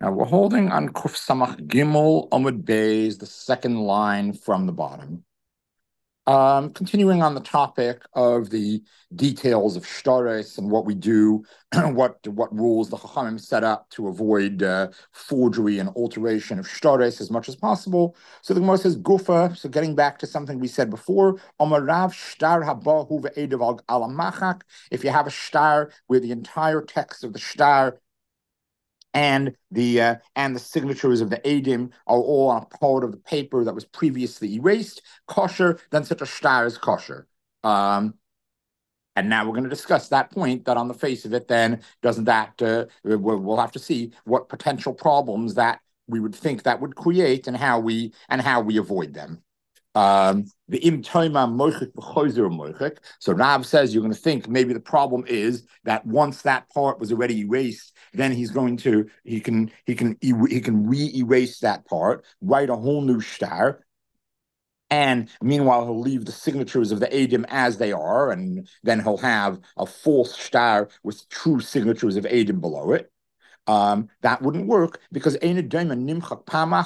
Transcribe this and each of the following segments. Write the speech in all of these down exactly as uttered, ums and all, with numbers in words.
Now we're holding on Kuf Samach Gimel Amud Beis, the second line from the bottom. Um, continuing on the topic of the details of shtaris and what we do, what what rules the Chachamim set up to avoid uh, forgery and alteration of shtaris as much as possible. So the Gemara says Gufa. So getting back to something we said before, Amarav shtar habahu ve'edav al machak. If you have a shtar where the entire text of the shtar and the uh, and the signatures of the Adim are all on a part of the paper that was previously erased, kosher, then such a shtar is kosher. Um, and now we're going to discuss that point that on the face of it, then doesn't that, uh, we'll, we'll have to see what potential problems that we would think that would create and how we and how we avoid them. Um, the im toima moichik v'chozer moichik. So Rav says you're going to think maybe the problem is that once that part was already erased, then he's going to he can he can he can re-erase that part, write a whole new shtar, and meanwhile he'll leave the signatures of the Adim as they are, and then he'll have a false shtar with true signatures of Adim below it. Um, that wouldn't work because because the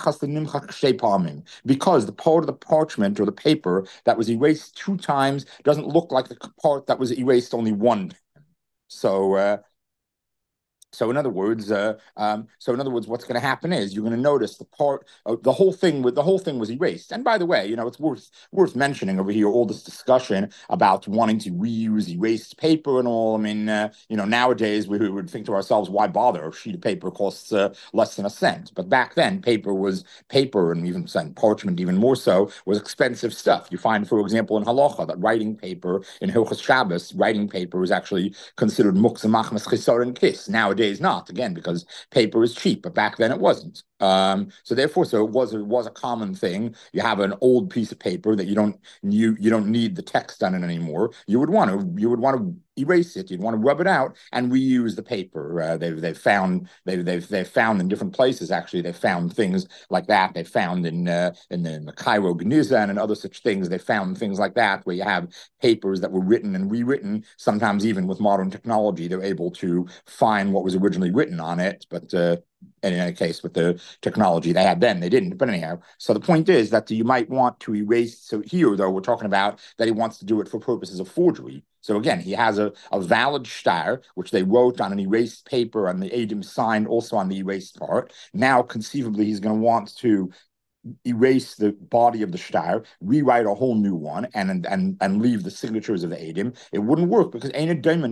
part of the parchment or the paper that was erased two times doesn't look like the part that was erased only one time. So uh, so in other words, uh, um, so in other words, what's going to happen is you're going to notice the part, uh, the whole thing with the whole thing was erased. And by the way, you know, it's worth worth mentioning over here all this discussion about wanting to reuse erased paper and all. I mean, uh, you know, nowadays we would think to ourselves, why bother? A sheet of paper costs uh, less than a cent. But back then, paper was paper, and even parchment, even more so, was expensive stuff. You find, for example, in halacha that writing paper in Hilchos Shabbos, writing paper is actually considered muktzah machmas chisar and kiss. Nowadays not, again, because paper is cheap, but back then it wasn't. Um, so therefore, so it was it was a common thing. You have an old piece of paper that you don't you you don't need the text on it anymore. You would want to you would want to erase it. You'd want to rub it out and reuse the paper. Uh, they've they've found they've they've they've found in different places. Actually, they found things like that. They found in uh, in, the, in the Cairo Geniza and in other such things. They found things like that where you have papers that were written and rewritten. Sometimes even with modern technology, they're able to find what was originally written on it. But uh, in any case, with the technology they had then, they didn't. But anyhow, so the point is that you might want to erase. So here, though, we're talking about that he wants to do it for purposes of forgery. So again, he has a, a valid shtar, which they wrote on an erased paper, and the Adim signed also on the erased part. Now, conceivably, he's going to want to erase the body of the shtar, rewrite a whole new one, and and and leave the signatures of the Adim. It wouldn't work because you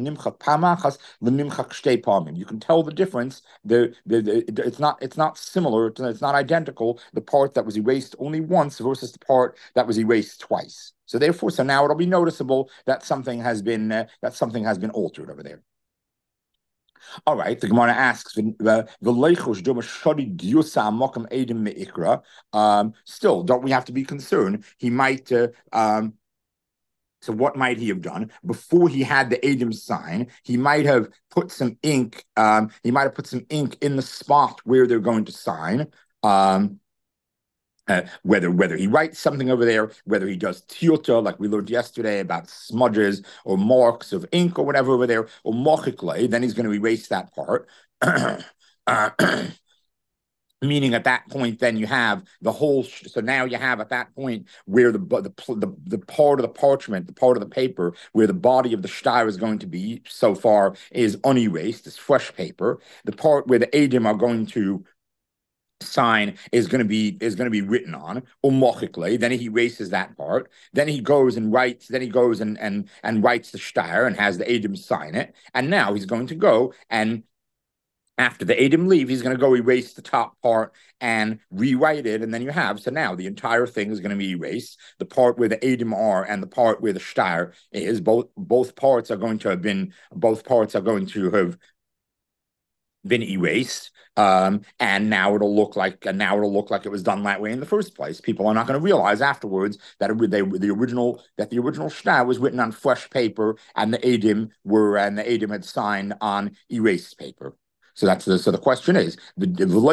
can tell the difference. The, the, the it's not it's not similar. It's not identical. The part that was erased only once versus the part that was erased twice. So therefore, so now it'll be noticeable that something has been uh, that something has been altered over there. All right, the Gemara asks, um, still, don't we have to be concerned? He might, uh, um, so what might he have done? Before he had the Adim sign, he might have put some ink, um, he might have put some ink in the spot where they're going to sign. Um, uh, whether whether he writes something over there, whether he does tiyuta, like we learned yesterday about smudges or marks of ink or whatever over there, or mochikle, then he's going to erase that part. uh, Meaning at that point, then you have the whole. So now you have at that point where the the the, the part of the parchment, the part of the paper where the body of the shtar is going to be so far is unerased, it's fresh paper. The part where the Adim are going to sign is going to be is going to be written on umochikle. Then he erases that part. Then he goes and writes. Then he goes and and and writes the shtar and has the Adim sign it. And now he's going to go and after the Adim leave, he's going to go erase the top part and rewrite it, and then you have so now the entire thing is going to be erased. The part where the Adim are and the part where the shtar is, both both parts are going to have been both parts are going to have been erased, um, and now it'll look like and now it'll look like it was done that way in the first place. People are not going to realize afterwards that it, they the original that the original shtar was written on fresh paper, and the Adim were and the Adim had signed on erased paper. So that's the so the question is the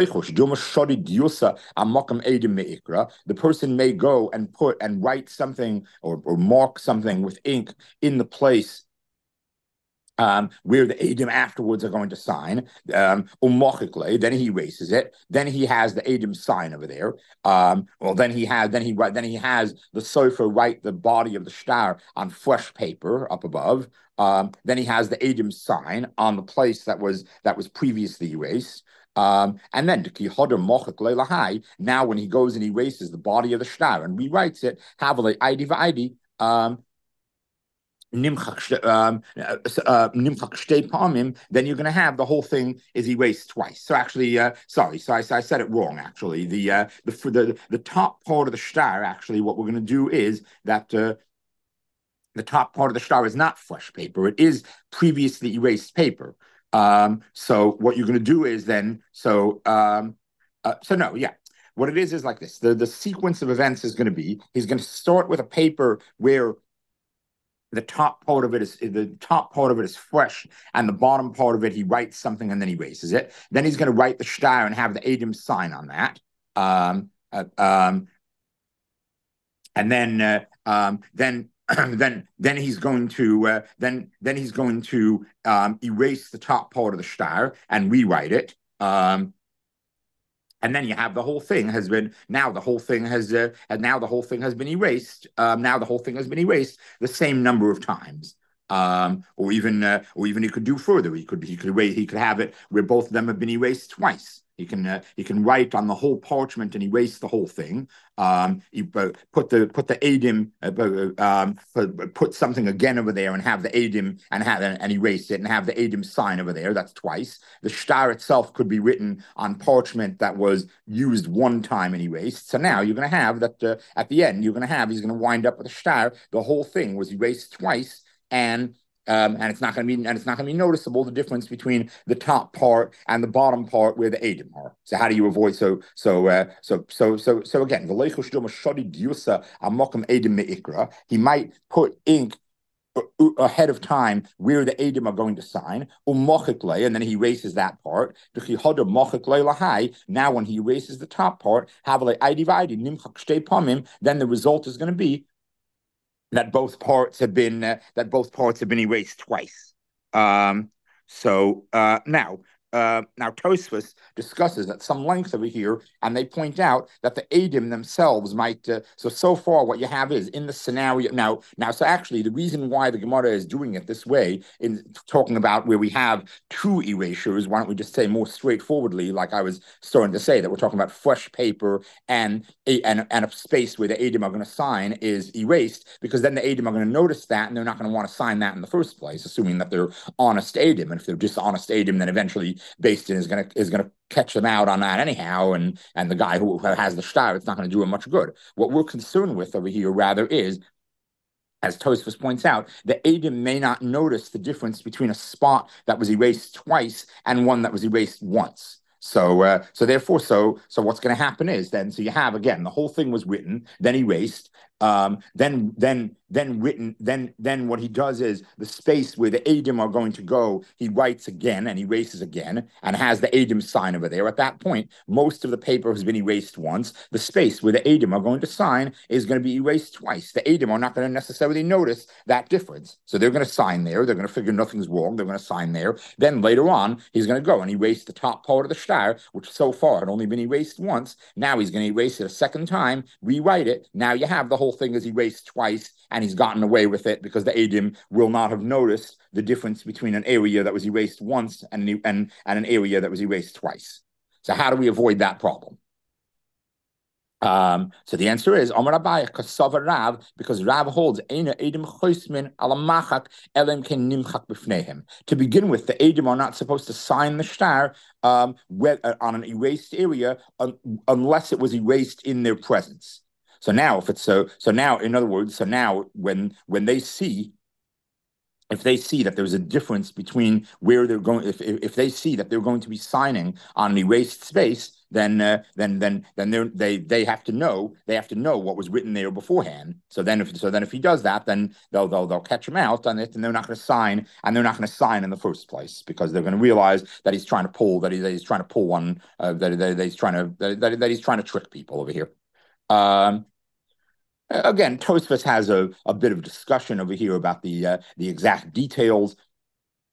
the person may go and put and write something or, or mark something with ink in the place Um, where the Adim afterwards are going to sign, um, then he erases it. Then he has the Adim sign over there. Um, well, then he has then he then he has the sofer write the body of the star on fresh paper up above. Um, then he has the Adim sign on the place that was that was previously erased. Um, and then now when he goes and erases the body of the star and rewrites it, Havale Id V'Idi, um, nimchak um, uh, palmim, then you're going to have the whole thing is erased twice. So actually, uh, sorry, so I, so I said it wrong. Actually, the uh, the the the top part of the star, actually, what we're going to do is that uh, the top part of the star is not fresh paper; it is previously erased paper. Um, so what you're going to do is then so um, uh, so no, yeah. What it is is like this. The the sequence of events is going to be he's going to start with a paper where the top part of it is the top part of it is fresh, and the bottom part of it he writes something and then he erases it. Then he's going to write the star and have the Adim sign on that. Um, uh, um, and then uh, um, then then then he's going to uh, then then he's going to um, erase the top part of the star and rewrite it. Um, and then you have the whole thing has been now the whole thing has uh, and now the whole thing has been erased. Um, now the whole thing has been erased the same number of times. Um, or even uh, or even he could do further. He could he could erase, he could have it where both of them have been erased twice. He can uh, he can write on the whole parchment and erase the whole thing. Um, he, uh, put the put the Adim uh, um, put, put something again over there and have the Adim and have and erase it and have the Adim sign over there. That's twice. The star itself could be written on parchment that was used one time and erased. So now you're going to have that uh, at the end you're going to have he's going to wind up with a star. The whole thing was erased twice, and um, and it's not going to be and it's not going to be noticeable the difference between the top part and the bottom part where the Adim are. So how do you avoid so so uh, so so so so again he might put ink ahead of time where the Adim are going to sign, and then he erases that part. Now, when he erases the top part, then the result is going to be that both parts have been uh, that both parts have been erased twice. Um, so uh, now uh, now Tosfos discusses at some length over here, and they point out that the Adim themselves might. Uh, so so far, what you have is in the scenario now. Now, so actually, the reason why the Gemara is doing it this way, in talking about where we have two erasures, why don't we just say more straightforwardly, like I was starting to say, that we're talking about fresh paper and a and, and a space where the Adim are going to sign is erased, because then the Adim are going to notice that, and they're not going to want to sign that in the first place, assuming that they're honest Adim. And if they're dishonest Adim, then eventually Beis Din is going to is going to catch them out on that anyhow, and and the guy who has the star, it's not going to do him much good. What we're concerned with over here, rather, is, as Tosfos points out, the Adim may not notice the difference between a spot that was erased twice and one that was erased once. So, uh, so therefore, so so what's going to happen is then, so you have again the whole thing was written, then erased, um, then then then written, then then what he does is the space where the Adim are going to go, he writes again and erases again and has the Adim sign over there. At that point, most of the paper has been erased once. The space where the Adim are going to sign is going to be erased twice. The Adim are not going to necessarily notice that difference. So they're going to sign there. They're going to figure nothing's wrong. They're going to sign there. Then later on, he's going to go and erase the top part of the star, which so far had only been erased once. Now he's going to erase it a second time, rewrite it. Now you have the whole thing is erased twice, and he's gotten away with it because the Adim will not have noticed the difference between an area that was erased once and, and, and an area that was erased twice. So how do we avoid that problem? Um, so the answer is Omar Abai Kasava Rav, because Rav holds Eina Edim Choismin Alamachak Elim Ken Nimchak Bifnehem. To begin with, the Edim are not supposed to sign the star um, on an erased area un, unless it was erased in their presence. So now, if it's so, so now, in other words, so now when when they see, if they see that there's a difference between where they're going, if if they see that they're going to be signing on an erased space, then uh, then then then they they have to know they have to know what was written there beforehand. So then if so then if he does that, then they'll they'll they'll catch him out on it, and they're not going to sign, and they're not going to sign in the first place, because they're going to realize that he's trying to pull that, he, that he's trying to pull one uh, that, that, that he's trying to that, that he's trying to trick people over here. Um, Again, Tosfos has a, a bit of discussion over here about the uh, the exact details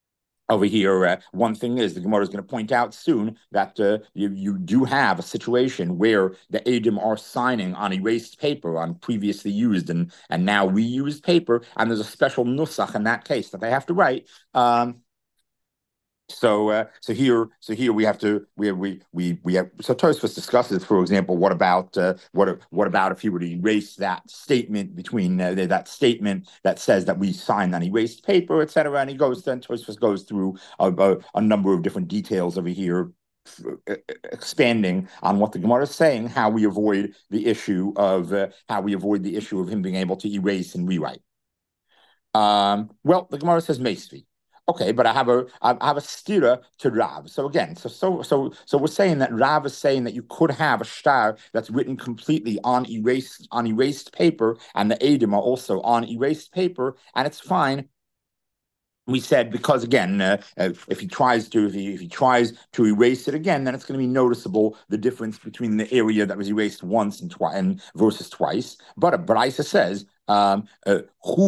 over here, uh, one thing is the Gemara is going to point out soon that uh, you, you do have a situation where the Edom are signing on erased paper, on previously used and, and now reused paper, and there's a special nusach in that case that they have to write. Um, So, uh, so here, so here we have to we we we we have. So Tosfos discusses, for example, what about uh, what what about if you were to erase that statement between uh, that statement that says that we signed on erased paper, et cetera. And he goes then Tosfos goes through a, a, a number of different details over here, expanding on what the Gemara is saying, how we avoid the issue of uh, how we avoid the issue of him being able to erase and rewrite. Um, well, the Gemara says Mesvi. Okay, but I have a I have a stira to Rav. So again, so so so so we're saying that Rav is saying that you could have a star that's written completely on erased on erased paper, and the Edom are also on erased paper, and it's fine. We said because again, uh, if he tries to if he if he tries to erase it again, then it's going to be noticeable the difference between the area that was erased once and twice and versus twice. But a Braisa says um, uh,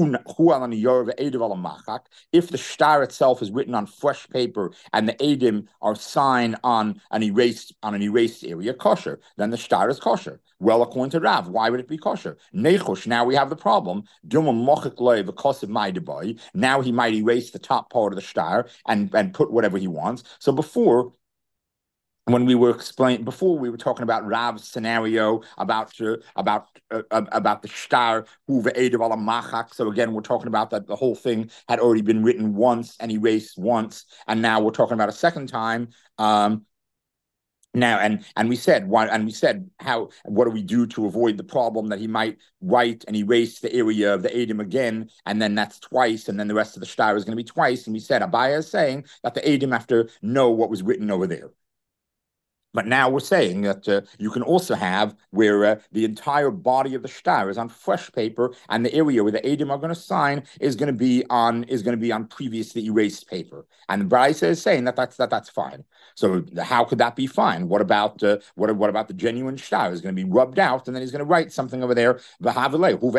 if the star itself is written on fresh paper and the edim are signed on an erased on an erased area, kosher, then the star is kosher. Well, according to Rav, why would it be kosher? Nechush, now we have the problem. Now he might erase the top part of the star and, and put whatever he wants. So before, when we were explaining before, we were talking about Rav's scenario about uh, about uh, about the star who ve'edav ala machak. So again, we're talking about that the whole thing had already been written once and erased once, and now we're talking about a second time. Um, now and and we said why and we said how what do we do to avoid the problem that he might write and erase the area of the Edom again, and then that's twice, and then the rest of the star is going to be twice. And we said Abaya is saying that the Edom have to know what was written over there. But now we're saying that uh, you can also have where uh, the entire body of the star is on fresh paper, and the area where the Edom are going to sign is going to be on is going to be on previously erased paper. And the Braisa is saying that that's that that's fine. So how could that be fine? What about uh, what what about the genuine star is going to be rubbed out, and then he's going to write something over there, and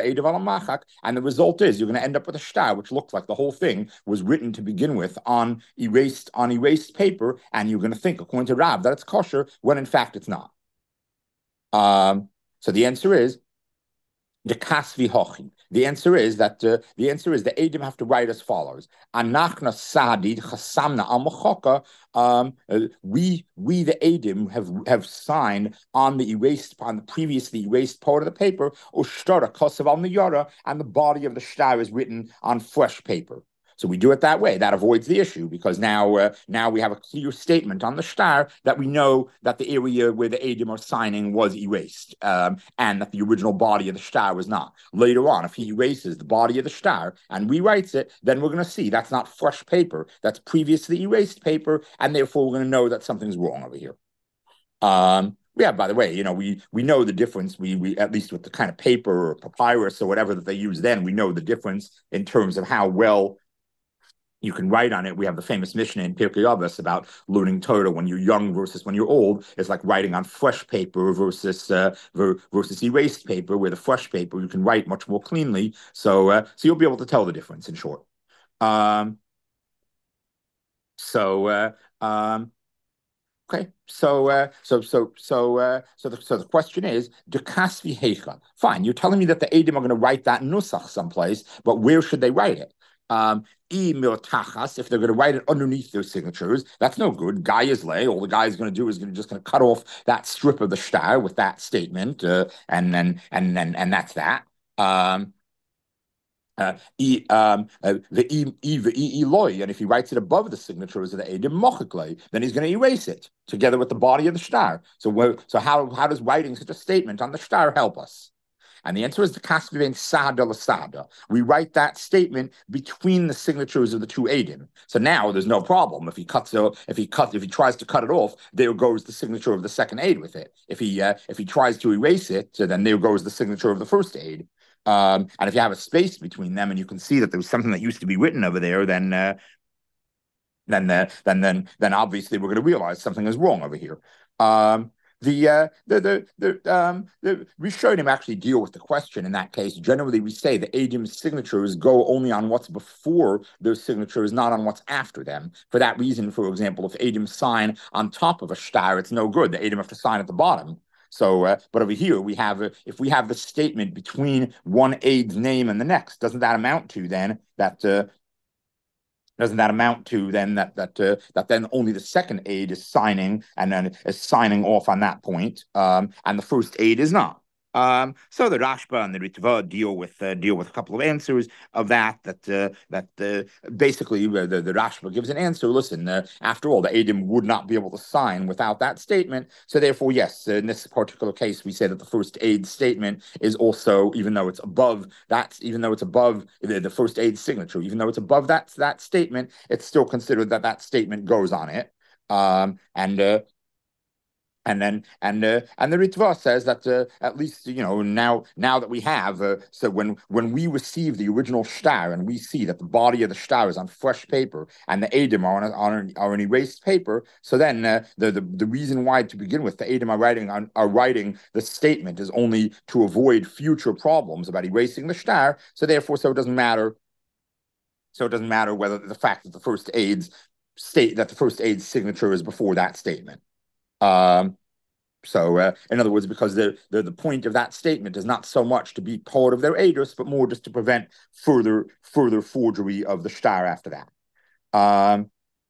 the result is you're going to end up with a star which looks like the whole thing was written to begin with on erased on erased paper, and you're going to think, according to Rav, that it's kosher, when in fact it's not. Um, so the answer is the kasvi hochin. The answer is that uh, the answer is the Edom have to write as follows: Anachna sadid chasamna al machoka. Um, uh, we we the Edom have have signed on the erased on the previously erased part of the paper. Ushtara kosav al niyara, and the body of the shtar is written on fresh paper. So we do it that way. That avoids the issue because now, uh, now we have a clear statement on the star that we know that the area where the Edom are signing was erased, um, and that the original body of the star was not. Later on, if he erases the body of the star and rewrites it, then we're going to see that's not fresh paper. That's previously erased paper, and therefore we're going to know that something's wrong over here. Um, Yeah, by the way, you know, we we know the difference. We we at least with the kind of paper or papyrus or whatever that they use then, we know the difference in terms of how well you can write on it. We have the famous Mishnah in Pirkei Avos about learning Torah when you're young versus when you're old. It's like writing on fresh paper versus uh, versus erased paper, where the fresh paper you can write much more cleanly. So uh, so you'll be able to tell the difference in short. Um, so uh, um, Okay, so uh, so so so uh, so the so the question is, Dekasvi Heicha. Fine, you're telling me that the Edom are going to write that nusach someplace, but where should they write it? Um, if they're going to write it underneath their signatures, that's no good. Guy is lay. All the guy is going to do is going to just going to cut off that strip of the star with that statement, uh, and then and then and that's that. Um, uh, e, um, uh, the e, e, the e, Eloi, and if he writes it above the signatures of the Edom Mochikle, then he's going to erase it together with the body of the star. So, so how how does writing such a statement on the star help us? And the answer is the kasvivein sada lasada. We write that statement between the signatures of the two Edom. So now there's no problem. If he cuts it, if he cuts, if he tries to cut it off, there goes the signature of the second aid with it. If he uh, if he tries to erase it, so then there goes the signature of the first aid. Um, and if you have a space between them, and you can see that there was something that used to be written over there, then uh, then uh, then then then obviously we're going to realize something is wrong over here. Um, The uh, the the the um the Rishonim actually deal with the question in that case. Generally, we say the Edim's signatures go only on what's before those signatures, not on what's after them. For that reason, for example, if Edim sign on top of a shtar, it's no good. The Edim have to sign at the bottom. So, uh, but over here we have, uh, if we have the statement between one aid's name and the next, doesn't that amount to then that uh, doesn't that amount to then that that uh, that then only the second aid is signing and then is signing off on that point, um, and the first aid is not. Um, so the Rashba and the Ritva deal with uh, deal with a couple of answers of that. That uh, that uh, basically uh, the the Rashba gives an answer. Listen, uh, after all, the Adim would not be able to sign without that statement. So therefore, yes, in this particular case, we say that the first aid statement is also, even though it's above that, even though it's above the, the first aid signature, even though it's above that that statement, it's still considered that that statement goes on it. Um, and uh, and then and uh, and the Ritva says that uh, at least you know now now that we have uh, so when when we receive the original shtar and we see that the body of the shtar is on fresh paper and the edim are on a, on, are on erased paper, so then uh, the, the the reason why to begin with the edim are writing on are writing the statement is only to avoid future problems about erasing the shtar. So therefore, so it doesn't matter. So it doesn't matter whether the fact that the first aid's state that the first aid's signature is before that statement. Um, so, uh, in other words, because the, the the point of that statement is not so much to be part of their edus, but more just to prevent further further forgery of the shtar after that. Um,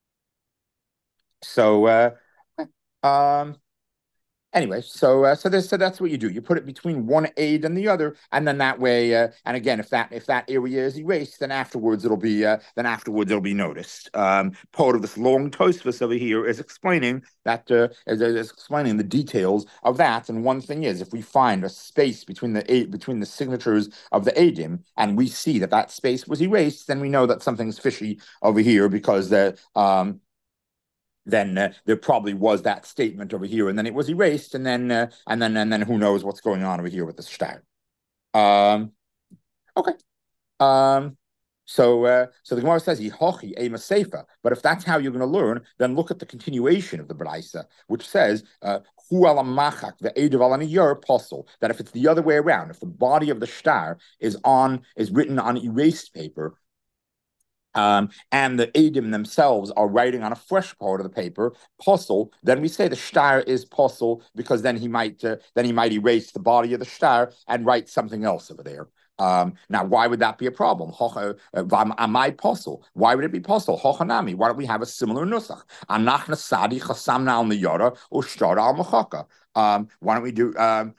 so, uh, um, Anyway, so uh, so this so that's what you do. You put it between one aid and the other, and then that way, uh, and again, if that if that area is erased, then afterwards it'll be uh, then afterwards it'll be noticed. Um, part of this long Tosfos over here is explaining that uh, is, is explaining the details of that. And one thing is, if we find a space between the eight between the signatures of the Adim, and we see that that space was erased, then we know that something's fishy over here because the um then uh, there probably was that statement over here, and then it was erased, and then uh, and then and then who knows what's going on over here with the shtar. Um, okay. Um, so uh, so the Gemara says Yihochi ema seifa. But if that's how you're going to learn, then look at the continuation of the Braisa, which says uh, Hu alamachak the edav alaniyar apostle. That if it's the other way around, if the body of the shtar is on is written on erased paper, Um, and the Adim themselves are writing on a fresh part of the paper, posel, then we say the shtar is posel because then he might uh, then he might erase the body of the shtar and write something else over there. Um, now, why would that be a problem? Amai posel. Why would it be posel? Hochanami. Why don't we have a similar nusach? Anachna sadi chasamna al niyara or shtar al machaka. Um, why don't we do um,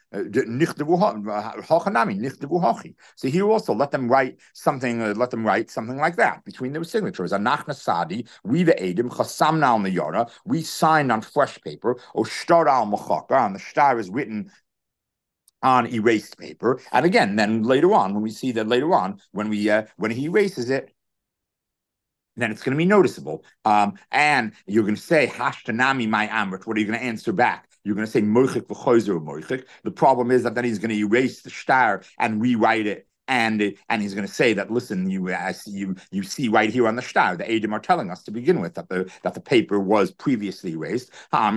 hochanami nichdevu hochi? So here also let them write something. Uh, let them write something like that between their signatures. Anachna sadi. We the edim chasamna al niyara. We signed on fresh paper. Or shtar al machaka. And the shtar is written on erased paper. And again, then later on, when we see that later on, when we uh, when he erases it, then it's going to be noticeable. Um, and you're going to say, Hashtanami my amrit. What are you going to answer back? You're going to say, Moichik v'choizer moichik. The problem is that then he's going to erase the shtar and rewrite it. And and he's going to say that, listen, you uh, you you see right here on the shtar, the Adim are telling us to begin with that the that the paper was previously erased.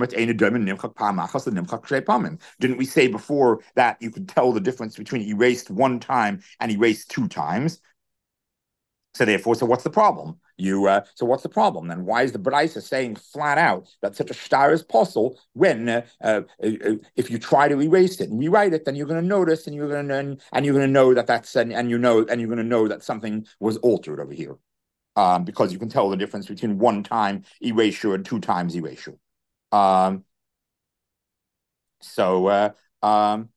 Didn't we say before that you could tell the difference between erased one time and erased two times? So therefore, so what's the problem? You uh, so what's the problem then? Why is the Braisa saying flat out that such a shtar is possible when uh, uh, if you try to erase it and rewrite it, then you're going to notice and you're going to and you're going to know that that's and, and you know and you're going to know that something was altered over here, um, because you can tell the difference between one time erasure and two times erasure. Um, so. Uh, um,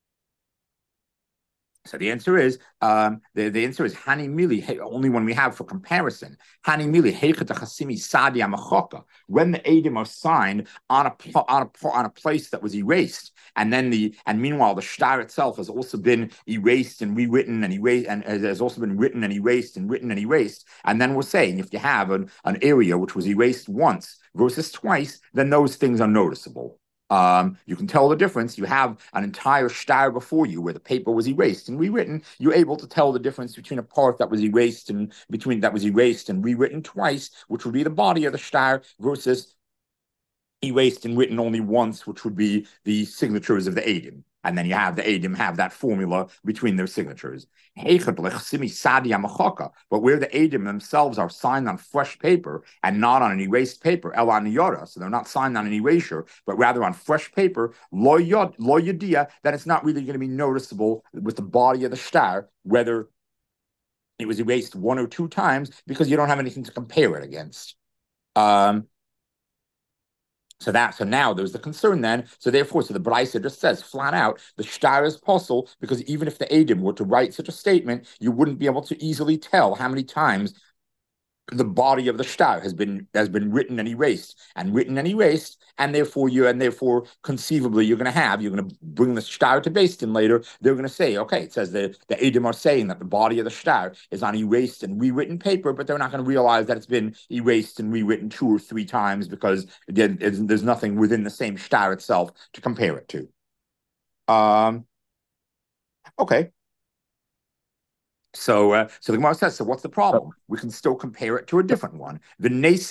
So the answer is um, the, the answer is Hani Mili, only one we have for comparison. Hani Mili Chasimi Sadi Amachoka. When the Adim are signed on a on a on a place that was erased, and then the and meanwhile the shtar itself has also been erased and rewritten and erased and has also been written and erased and written and erased. And then we're saying if you have an, an area which was erased once versus twice, then those things are noticeable. Um, you can tell the difference. You have an entire shtar before you where the paper was erased and rewritten. You're able to tell the difference between a part that was erased and between that was erased and rewritten twice, which would be the body of the shtar, versus erased and written only once, which would be the signatures of the Eidim. And then you have the Eidim have that formula between their signatures. But where the Eidim themselves are signed on fresh paper and not on an erased paper, el aniyara, so they're not signed on an erasure, but rather on fresh paper, lo yadia, then it's not really going to be noticeable with the body of the star whether it was erased one or two times, because you don't have anything to compare it against. Um, So that, so now there's the concern then. So therefore, so the Braisa just says flat out, the shtar is possible, because even if the Eidim were to write such a statement, you wouldn't be able to easily tell how many times the body of the shtar has been has been written and erased and written and erased, and therefore you and therefore conceivably you're going to have you're going to bring the shtar to Beis Din later. They're going to say, okay, it says the the Eidim are saying that the body of the shtar is on erased and rewritten paper, but they're not going to realize that it's been erased and rewritten two or three times, because again, there's nothing within the same shtar itself to compare it to. Um. Okay. So, uh, so the Gemara says, so what's the problem? We can still compare it to a different one. Why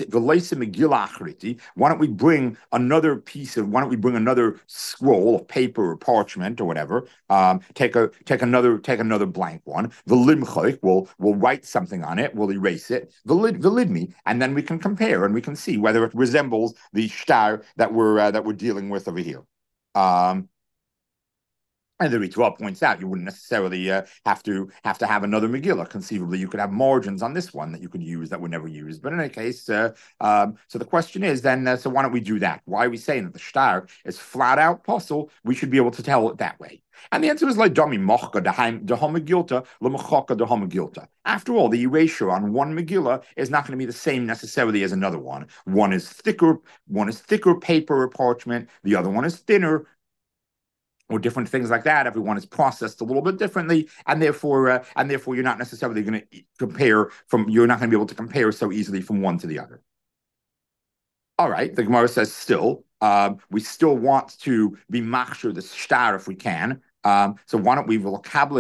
don't we bring another piece of? Why don't we bring another scroll of paper or parchment or whatever? Um, take a take another take another blank one. V'limchoik, we'll we'll write something on it. We'll erase it. V'lid v'lidmi, and then we can compare and we can see whether it resembles the shtar that we're uh, that we're dealing with over here. Um, And the Ritva points out you wouldn't necessarily uh, have to have to have another Megillah. Conceivably, you could have margins on this one that you could use that were never used. But in any case, uh, um, so the question is then, uh, so why don't we do that? Why are we saying that the shtar is flat out possible? We should be able to tell it that way. And the answer is like Dami Mochka Dehomagilta, Lamochaka Dehomagilta. After all, the erasure on one Megillah is not going to be the same necessarily as another one. One is thicker, one is thicker paper or parchment, the other one is thinner, or different things like that. Everyone is processed a little bit differently, and therefore, uh, and therefore, you're not necessarily going to compare from. You're not going to be able to compare so easily from one to the other. All right, the Gemara says still, um, we still want to be machshir the shtar if we can. Um, so why don't we So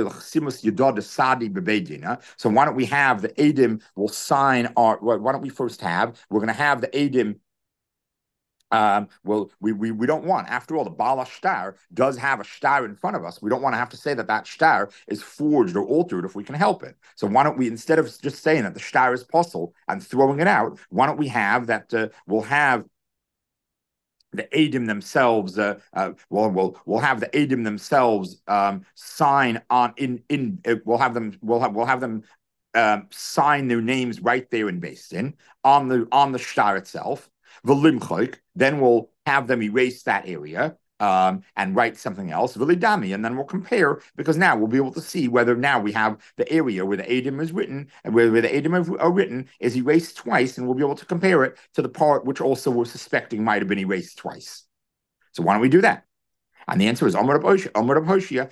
why don't we have the Eidim will sign our? Why don't we first have? We're going to have the Eidim. Um, well, we, we we don't want, after all, the Bala shtar does have a shtar in front of us. We don't want to have to say that that shtar is forged or altered if we can help it. So why don't we, instead of just saying that the shtar is possible and throwing it out, why don't we have that uh, we'll have the Eidim themselves, uh, uh, well, we'll we'll have the Eidim themselves um, sign on in in. Uh, we'll have them. We'll have we'll have them um, sign their names right there in Beis Din on the on the shtar itself. V'limchoik, then we'll have them erase that area um, and write something else. V'lidami, and then we'll compare, because now we'll be able to see whether now we have the area where the Eidim is written, and where, where the Eidim are written is erased twice, and we'll be able to compare it to the part which also we're suspecting might have been erased twice. So why don't we do that? And the answer is Amar Hoshia,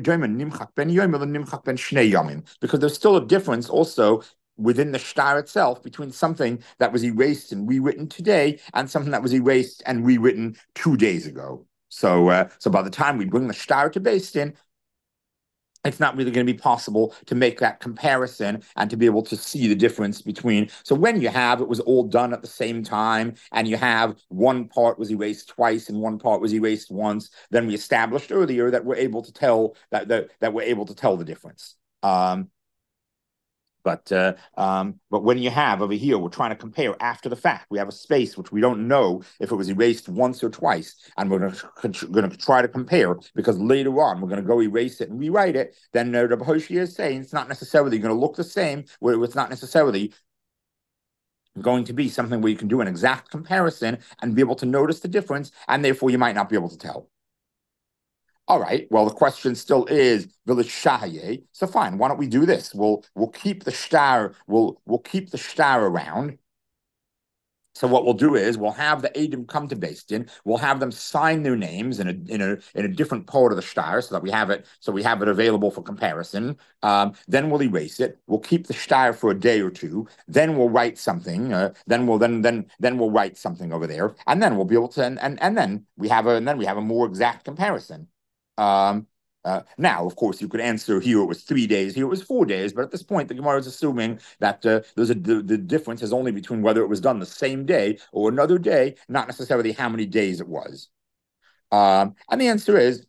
because there's still a difference also within the shtar itself between something that was erased and rewritten today and something that was erased and rewritten two days ago. So, uh, so by the time we bring the shtar to Beis Din, it's not really going to be possible to make that comparison and to be able to see the difference between. So when you have it was all done at the same time, and you have one part was erased twice and one part was erased once, then we established earlier that we're able to tell that that, that we're able to tell the difference. Um, But uh, um, but when you have over here, we're trying to compare after the fact. We have a space which we don't know if it was erased once or twice, and we're going to try to compare, because later on we're going to go erase it and rewrite it. Then uh, Rabbi Hoshia is saying it's not necessarily going to look the same. Where it's not necessarily going to be something where you can do an exact comparison and be able to notice the difference, and therefore you might not be able to tell. All right. Well, the question still is village shahaye. So fine. Why don't we do this? We'll we'll keep the shtar. We'll we'll keep the shtar around. So what we'll do is we'll have the Eidim come to Beis Din. We'll have them sign their names in a in a in a different part of the shtar, so that we have it so we have it available for comparison. Um, then we'll erase it. We'll keep the shtar for a day or two. Then we'll write something. Uh, then we'll then then then we'll write something over there, and then we'll be able to and and, and then we have a and then we have a more exact comparison. Um, Uh, now, of course, you could answer here it was three days, here it was four days, but at this point, the Gemara is assuming that uh, there's a, the, the difference is only between whether it was done the same day or another day, not necessarily how many days it was. Um, and the answer is,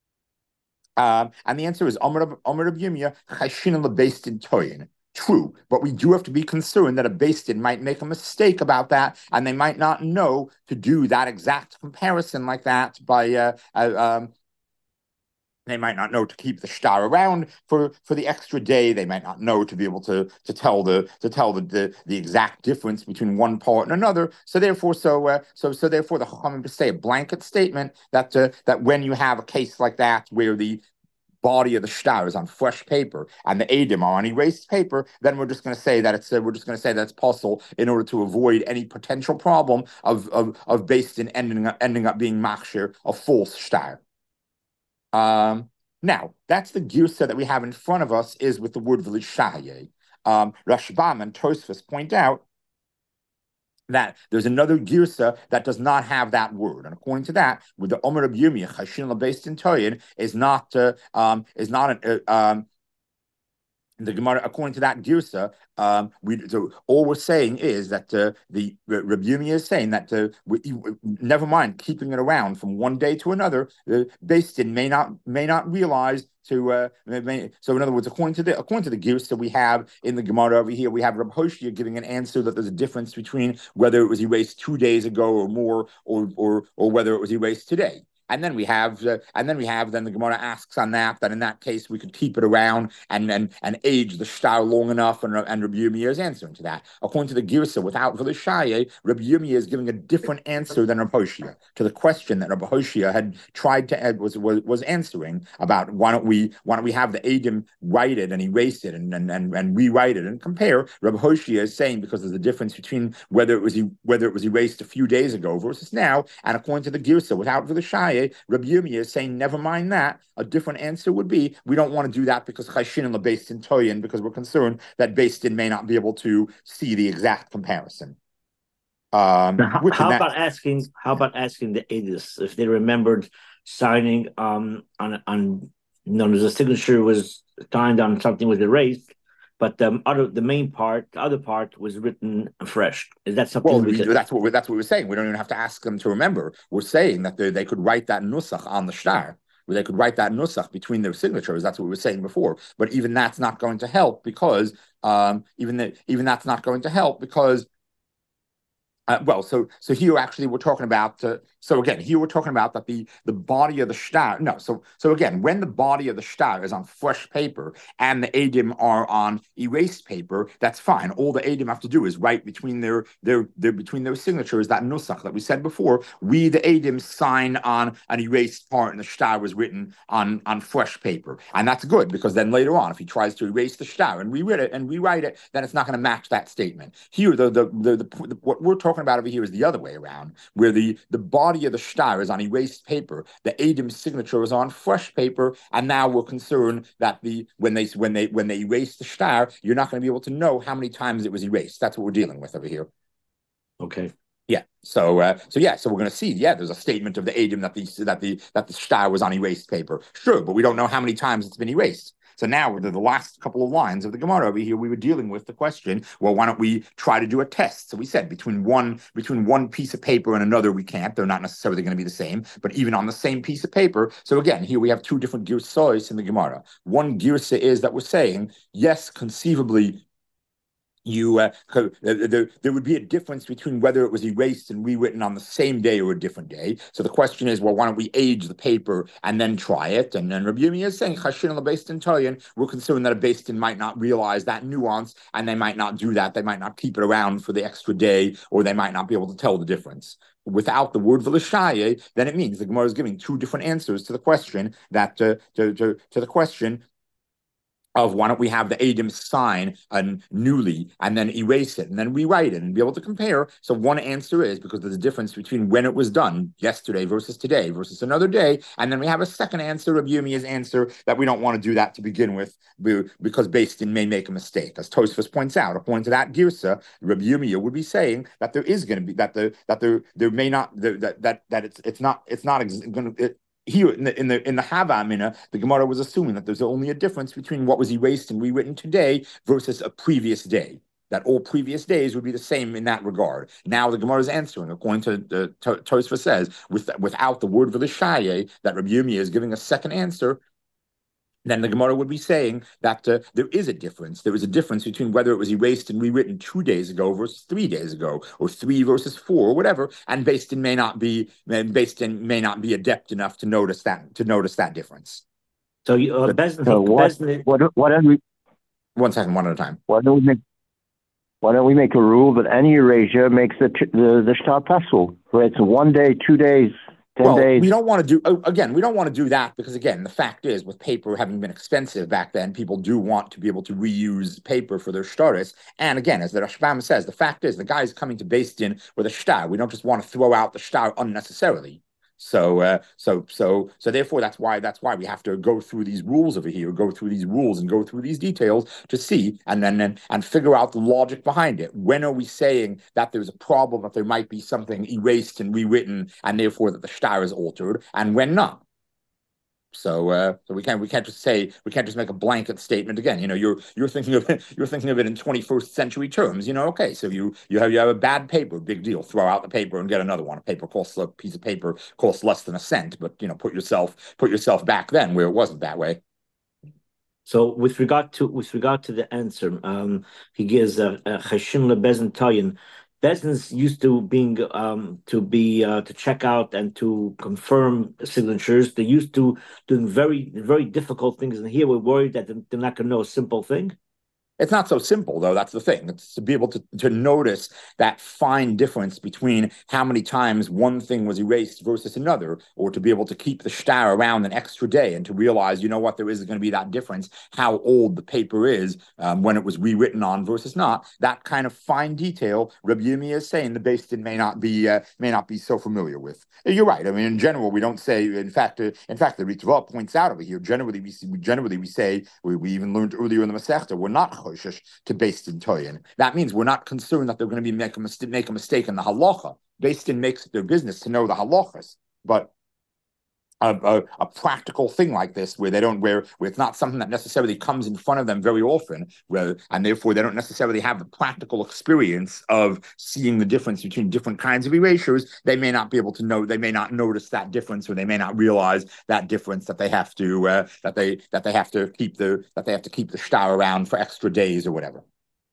um, and the answer is Amar Rab Yirmiyah Chashin based in Toyin. True, but we do have to be concerned that a Baistin might make a mistake about that, and they might not know to do that exact comparison like that by uh, uh, um, they might not know to keep the star around for, for the extra day. They might not know to be able to to tell the to tell the the, the exact difference between one part and another. So therefore, so uh, so so therefore, the Chachamim say a blanket statement that uh, that when you have a case like that where the body of the star is on fresh paper and the edim are on erased paper, then we're just going to say that it's uh, we're just going to say that's possible in order to avoid any potential problem of of of based in ending up ending up being machshir, a false star. Um, now, that's the girsa that we have in front of us is with the word v'lishaye. Um, Rashbam and Tosfos point out that there's another girsa that does not have that word, and according to that, with the Omer of Yirmiyah Chashin based in Toyin is not uh, um, is not an uh, um, the Gemara, according to that girsa, um, we so all we're saying is that uh, the uh, Rabbi Yirmiyah is saying that uh, we, never mind keeping it around from one day to another, uh, Beis may not may not realize to uh, may, so in other words, according to the according to the girsa we have in the Gemara over here, we have Rabbi Hoshia giving an answer that there's a difference between whether it was erased two days ago or more, or or or whether it was erased today. And then we have, uh, and then we have, then the Gemara asks on that, that in that case we could keep it around and and, and age the star long enough, and, and Rabbi Yirmiyah is answering to that. According to the Girsa, without V'lishaye, Rabbi Yirmiyah is giving a different answer than Rabbi Hoshia to the question that Rabbi Hoshia had tried to add, was, was was answering about why don't we why don't we have the Edim write it and erase it and and, and, and rewrite it and compare. Rabbi Hoshia is saying because there's a difference between whether it was whether it was erased a few days ago versus now, and according to the Girsa, without V'lishaye, Rabbi Yirmiyah is saying, never mind that. A different answer would be, we don't want to do that because Chashin and based in Toyin, because we're concerned that based in may not be able to see the exact comparison. Um, now, how, how about asking? How about asking the Edis if they remembered signing um, on on you know the signature was signed on something was erased, but the other the main part, the other part was written fresh. Is that something? Well, we, we that's what we're, that's what we're saying. We don't even have to ask them to remember. We're saying that they, they could write that nusach on the shtar, where they could write that nusach between their signatures. That's what we were saying before. But even that's not going to help because um, even that even that's not going to help because. Uh, well, so so here actually we're talking about. Uh, so again, here we're talking about that the the body of the shtar. No, so so again, when the body of the shtar is on fresh paper and the edim are on erased paper, that's fine. All the edim have to do is write between their their their between their signatures that nusach that we said before. We the edim sign on an erased part, and the shtar was written on on fresh paper, and that's good because then later on, if he tries to erase the shtar and rewrite it and rewrite it, then it's not going to match that statement. Here, the the the, the, the what we're talking about over here is the other way around, where the, the body of the shtar is on erased paper, the Edim signature is on fresh paper, and now we're concerned that the when they when they when they erase the shtar, you're not going to be able to know how many times it was erased. That's what we're dealing with over here. Okay. Yeah. So uh, so yeah. So we're going to see. Yeah, there's a statement of the Edim that the that the that the shtar was on erased paper. Sure, but we don't know how many times it's been erased. So now, the, the last couple of lines of the Gemara over here, we were dealing with the question, well, why don't we try to do a test? So we said between one between one piece of paper and another, we can't. They're not necessarily going to be the same, but even on the same piece of paper. So again, here we have two different girsas in the Gemara. One girsa is that we're saying, yes, conceivably, you uh, there, there would be a difference between whether it was erased and rewritten on the same day or a different day. So the question is, well, why don't we age the paper and then try it? And then Rabbi Yirmiyah is saying, Chashin al based in Toyin, we're concerned that a based in might not realize that nuance, and they might not do that. They might not keep it around for the extra day, or they might not be able to tell the difference. Without the word v'lishaye, then it means the Gemara is giving two different answers to the question that uh, to, to, to the question of why don't we have the Edim sign and newly and then erase it and then rewrite it and be able to compare. So one answer is because there's a difference between when it was done, yesterday versus today versus another day. And then we have a second answer, Rabbi Yirmiyah's answer, that we don't want to do that to begin with because Beis Din may make a mistake. As Tosfos points out, according to that girsa, Rabbi Yirmiyah would be saying that there is going to be that the that there there may not that that that it's it's not it's not going to. It, here in the in the in the Hava Amina, the Gemara was assuming that there's only a difference between what was erased and rewritten today versus a previous day. That all previous days would be the same in that regard. Now the Gemara is answering, according to the uh, Tosfos says, with without the word v'lishaye, that Rabbi Yirmiyah is giving a second answer. Then the Gemara would be saying that uh, there is a difference. There is a difference between whether it was erased and rewritten two days ago versus three days ago, or three versus four, or whatever. And Beis Din may not be Beis Din may not be adept enough to notice that to notice that difference. So, uh, Beis Din, so what, Beis what, what, what we, one second, one at a time. Why don't we make Why don't we make a rule that any erasure makes the the, the shtar pasul? Where it's one day, two days, ten well, days. We don't want to do again. We don't want to do that because again, the fact is, with paper having been expensive back then, people do want to be able to reuse paper for their shtaris. And again, as the Rashbam says, the fact is, the guy is coming to Beis Din with a shtar. We don't just want to throw out the shtar unnecessarily. So, uh, so, so, so, therefore, that's why that's why we have to go through these rules over here, go through these rules, and go through these details to see, and then and, and figure out the logic behind it. When are we saying that there's a problem, that there might be something erased and rewritten, and therefore that the shtar is altered, and when not? So, uh, so we can't we can't just say we can't just make a blanket statement again. You know, you're you're thinking of it you're thinking of it in twenty-first century terms. You know, okay, so you you have you have a bad paper, big deal. Throw out the paper and get another one. A paper costs a piece of paper costs less than a cent, but you know, put yourself put yourself back then where it wasn't that way. So, with regard to with regard to the answer, um, he gives a cheshim lebezin tayin. Bezins used to being um, to be uh, to check out and to confirm signatures. They used to doing very very difficult things, and here we're worried that they're not going to know a simple thing. It's not so simple, though. That's the thing. It's to be able to, to notice that fine difference between how many times one thing was erased versus another, or to be able to keep the shtar around an extra day and to realize, you know what, there is going to be that difference, how old the paper is um, when it was rewritten on versus not. That kind of fine detail, Rabbi Yirmiyah is saying the Beis Din may not be uh, may not be so familiar with. You're right. I mean, in general, we don't say. In fact, uh, in fact, the Ritva points out over here. Generally, we see, generally we say we, we even learned earlier in the Masechta, we're not to Beis Din Toyin. That means we're not concerned that they're going to be make a, mis- make a mistake in the halacha. Beis Din makes it their business to know the halachas, but a, a, a practical thing like this, where they don't, where, where it's not something that necessarily comes in front of them very often, where, and therefore they don't necessarily have the practical experience of seeing the difference between different kinds of erasures. They may not be able to know, they may not notice that difference, or they may not realize that difference that they have to uh, that they that they have to keep the that they have to keep the shtar around for extra days or whatever.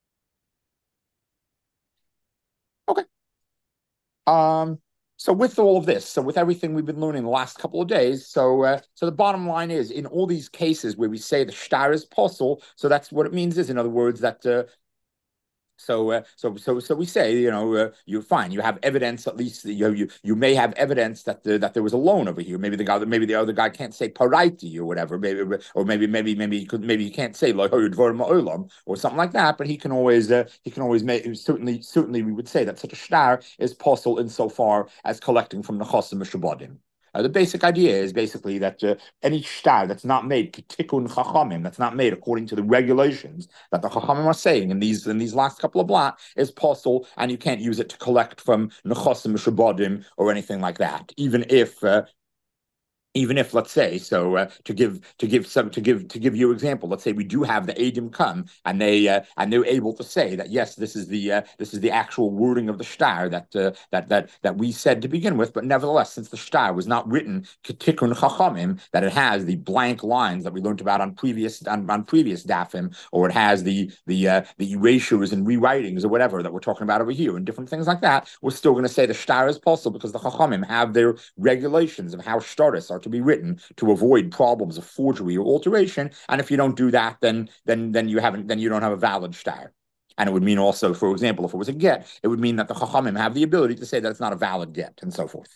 Okay. Um. So with all of this, so with everything we've been learning the last couple of days, so uh, so the bottom line is, in all these cases where we say the shtar is possible, so that's what it means is, in other words, that uh, So, uh, so, so, so we say, you know, uh, you're fine. You have evidence, at least. You know, you you may have evidence that the, that there was a loan over here. Maybe the guy, maybe the other guy can't say paraiti or whatever. Maybe, or maybe, maybe, maybe he could, maybe he can't say like or something like that. But he can always, uh, he can always make. Certainly, certainly, we would say that such a shtar is possible insofar as collecting from the chosim mishabadim. Uh, the basic idea is basically that uh, any shtar that's not made kitikun chachamim, that's not made according to the regulations that the chachamim are saying in these in these last couple of blot, is possible, and you can't use it to collect from nechosim shabadim or anything like that, even if. Uh, Even if, let's say, so uh, to give to give some to give to give you an example, let's say we do have the Adim come and they uh, and they're able to say that yes, this is the uh, this is the actual wording of the shtar that uh, that that that we said to begin with, but nevertheless, since the shtar was not written ketikun chachamim, that it has the blank lines that we learned about on previous on, on previous dafim, or it has the the uh, the erasures and rewritings or whatever that we're talking about over here and different things like that, we're still going to say the shtar is possible because the chachamim have their regulations of how shtaris are to be written to avoid problems of forgery or alteration, and if you don't do that, then then then you haven't then you don't have a valid shtar. And it would mean also, for example, if it was a get, it would mean that the chachamim have the ability to say that it's not a valid get, and so forth.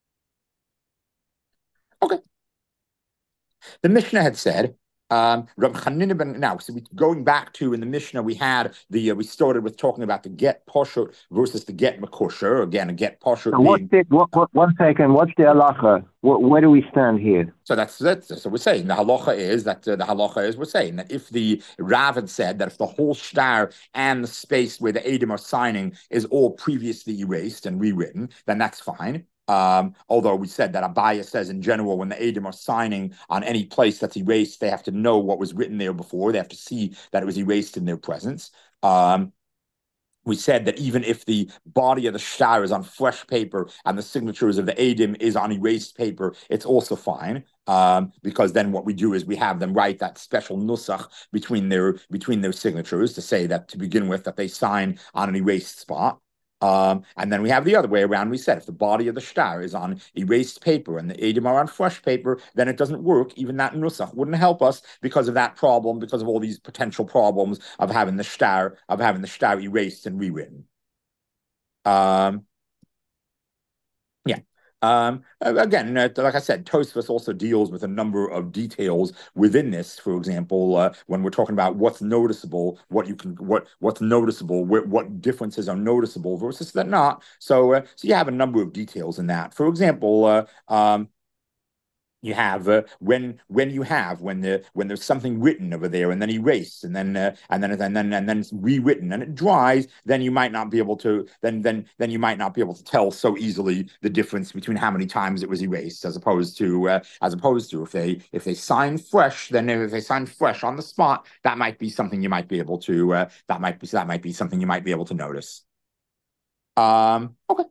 Okay. The Mishnah had said. Um, Rab Chanina ben now, so we, going back to in the Mishnah, we had the uh, we started with talking about the get poshut versus the get makosher. Again, a get poshut. So what's the, what, what, one second, what's the halacha? What, where do we stand here? So that's that. So we're saying the halacha is that uh, the halacha is we're saying that if the Rav had said that if the whole shtar and the space where the Edom are signing is all previously erased and rewritten, then that's fine. Um, although we said that Abaya says in general, when the Eidim are signing on any place that's erased, they have to know what was written there before. They have to see that it was erased in their presence. Um, we said that even if the body of the shtar is on fresh paper and the signatures of the Eidim is on erased paper, it's also fine. Um, because then what we do is we have them write that special nusach between their between their signatures to say that to begin with that they sign on an erased spot. Um, and then we have the other way around. We said if the body of the shtar is on erased paper and the Eidim are on fresh paper, then it doesn't work. Even that nusach wouldn't help us because of that problem, because of all these potential problems of having the shtar of having the shtar erased and rewritten. Um, yeah. Um, again, uh, like I said, Tosfos also deals with a number of details within this. For example, uh, when we're talking about what's noticeable, what you can, what what's noticeable, wh what differences are noticeable versus that not. So, uh, so you have a number of details in that. For example, uh, um, you have uh, when when you have when the when there's something written over there and then erased and then uh, and then and then and then it's rewritten and it dries, then you might not be able to then then then you might not be able to tell so easily the difference between how many times it was erased as opposed to uh, as opposed to if they if they sign fresh, then if they sign fresh on the spot, that might be something you might be able to uh, that might be that might be something you might be able to notice. Um, okay.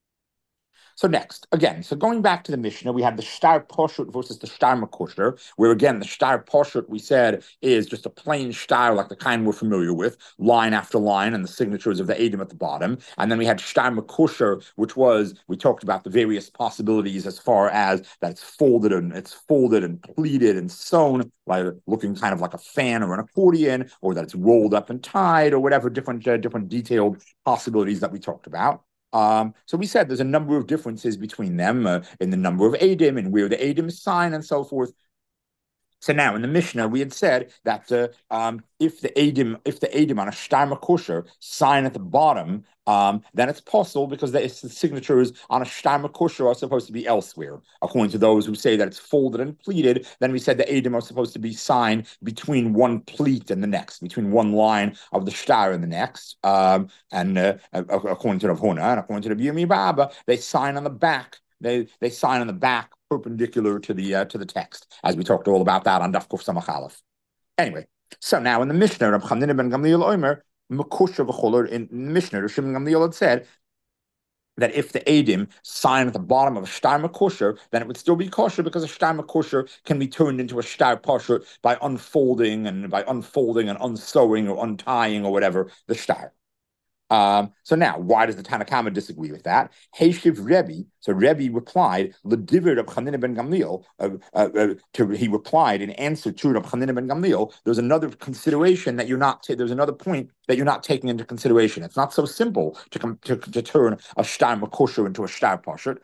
So next, again, so going back to the Mishnah, we have the shtar poshut versus the shtar makusher, where again, the shtar poshut, we said, is just a plain shtar, like the kind we're familiar with, line after line, and the signatures of the Eidim at the bottom. And then we had shtar makusher, which was, we talked about the various possibilities as far as that it's folded and it's folded and pleated and sewn, like looking kind of like a fan or an accordion, or that it's rolled up and tied, or whatever different, uh, different detailed possibilities that we talked about. Um, so we said there's a number of differences between them uh, in the number of Eidim and where the Eidim sign and so forth. So now in the Mishnah, we had said that uh, um, if the Eidim, if the Eidim on a shtar makusher sign at the bottom, um, then it's possible because the, it's the signatures on a shtar makusher are supposed to be elsewhere. According to those who say that it's folded and pleated, then we said the Eidim are supposed to be signed between one pleat and the next, between one line of the shtar and the next. Um, and uh, according to Rav Huna and according to the Yumi Baba, they sign on the back. They they sign on the back perpendicular to the uh, to the text, as we talked all about that on Daf Kuf Samach Aleph. Anyway, so now in the Mishnah, Reb Chanina ben Gamliel Omer, Mekusha v'choler, in the Mishnah, Reb Shimon Gamliel had said that if the Eidim sign at the bottom of a shtar makusher, then it would still be kosher because a shtar makusher can be turned into a shtar posher by unfolding and by unfolding and unsewing or untying or whatever the shtar. Um, so now, why does the Tanna Kamma disagree with that? Heishiv Rebbe, so Rebbe replied, L'divrei Reb Chanina ben Gamliel, uh, uh, uh, to, he replied in answer to Reb Chanina ben Gamliel, there's another consideration that you're not, t- there's another point that you're not taking into consideration. It's not so simple to, com- to, to turn a shtar makusher into a shtar poshet.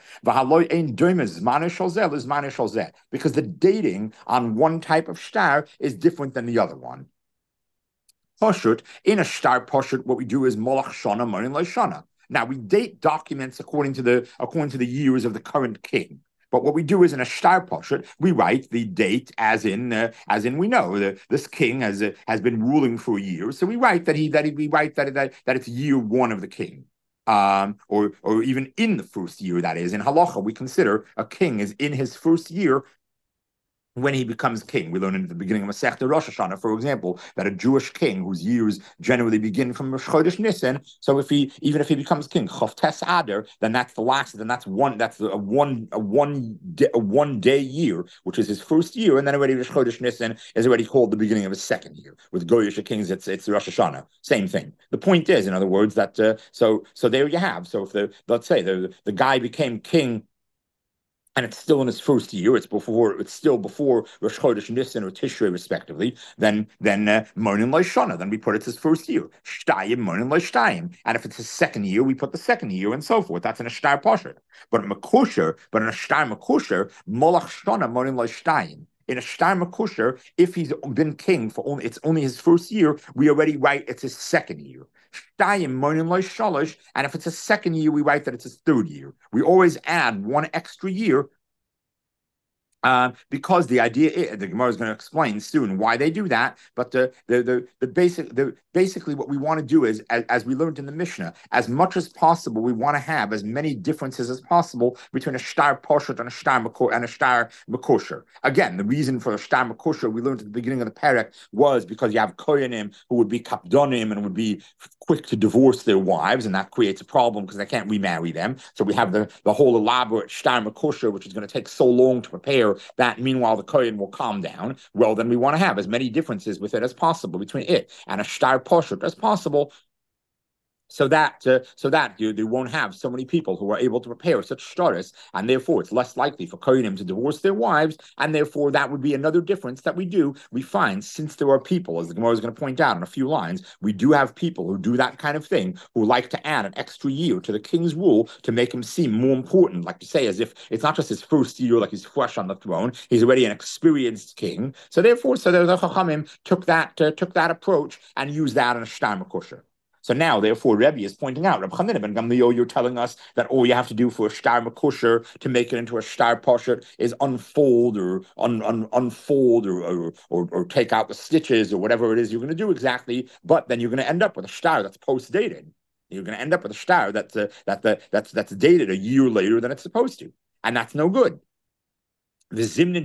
Because the dating on one type of shtar is different than the other one. Poshut, in a shtar poshut, what we do is molach shana, monin shana. Now we date documents according to the according to the years of the current king. But what we do is in a shtar poshut, we write the date as in uh, as in we know the, this king has uh, has been ruling for a year. So we write that he that he, we write that that that it's year one of the king. Um, or or even in the first year, that is. In halacha, we consider a king is in his first year when he becomes king. We learn in the beginning of Masechta Rosh Hashanah, for example, that a Jewish king whose years generally begin from Rosh Chodesh Nisan. So if he, even if he becomes king, Chof Tes Adar, then that's the last. Then that's one. That's a one a one day, a one day year, which is his first year, and then already Rosh Chodesh Nisan is already called the beginning of his second year. With Goyish kings, it's it's Rosh Hashanah. Same thing. The point is, in other words, that uh, so so there you have. So if the let's say the the guy became king, and it's still in its first year, it's before, it's still before Rosh Chodesh Nisan or Tishrei, respectively, then then uh, Monin Loishana, then we put it's his first year. Shtayim, Monin Loishtayim. And if it's his second year, we put the second year and so forth. That's in a shtar posher. But in a makusher, but in a shtar makusher, Molach Shana, Monin Loishtayim. In a shtar makusher, if he's been king for only, it's only his first year, we already write it's his second year. And if it's a second year, we write that it's his third year. We always add one extra year Uh, because the idea is, the Gemara is going to explain soon why they do that, but the the the, the basic the basically what we want to do is, as, as we learned in the Mishnah, as much as possible, we want to have as many differences as possible between a shtar poshet and a shtar makosher and a shtar makosher. Again, the reason for a shtar makosher we learned at the beginning of the parak was because you have koyanim who would be kapdonim and would be quick to divorce their wives, and that creates a problem because they can't remarry them. So we have the the whole elaborate shtar makosher, which is going to take so long to prepare that meanwhile the kohen will calm down. Well, then we want to have as many differences with it as possible between it and a shtar poshet as possible, so that uh, so that you, you won't have so many people who are able to prepare such shtaris, and therefore it's less likely for kohenim to divorce their wives, and therefore that would be another difference that we do. We find, since there are people, as the Gemara is going to point out in a few lines, we do have people who do that kind of thing, who like to add an extra year to the king's rule to make him seem more important, like to say as if it's not just his first year, like he's fresh on the throne, he's already an experienced king. So therefore, so the Chachamim took that uh, took that approach and used that in a shtar makosher. So now, therefore, Rebbe is pointing out, Rabbi Chanina ben Gamliel, you're telling us that all you have to do for a shtar makosher to make it into a shtar poshet is unfold or un, un, unfold or, or, or or take out the stitches or whatever it is you're going to do exactly. But then you're going to end up with a shtar that's post dated. You're going to end up with a shtar that's uh, that that that's that's dated a year later than it's supposed to, and that's no good. Imagine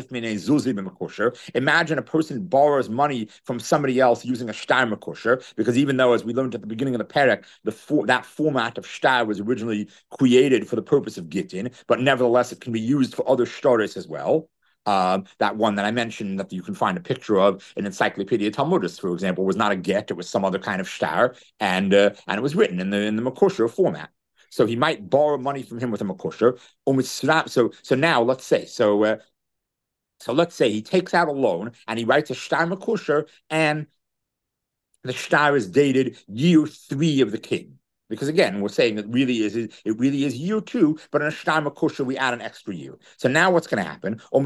a person borrows money from somebody else using a shtar makosher, because even though, as we learned at the beginning of the parak, the for, that format of shtar was originally created for the purpose of gittin, but nevertheless it can be used for other shtaris as well. Uh, that one that I mentioned that you can find a picture of in Encyclopedia Talmudis, for example, was not a get; it was some other kind of shtar, and uh, and it was written in the in the makosher format. So he might borrow money from him with a makosher. So so now let's say so uh, so let's say he takes out a loan and he writes a shtar makosher, and the shtar is dated year three of the king. Because again, we're saying it really is it really is year two, but in a shtar makosher we add an extra year. So now what's going to happen? Now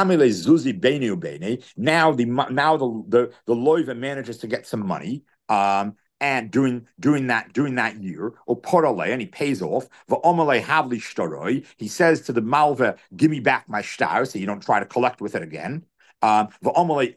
the now the the the loiva manages to get some money. Um, And during during that during that year, or porale, and he pays off. V'omale havli shtaroi. He says to the malva, "Give me back my shtar," so you don't try to collect with it again. Um, V'omale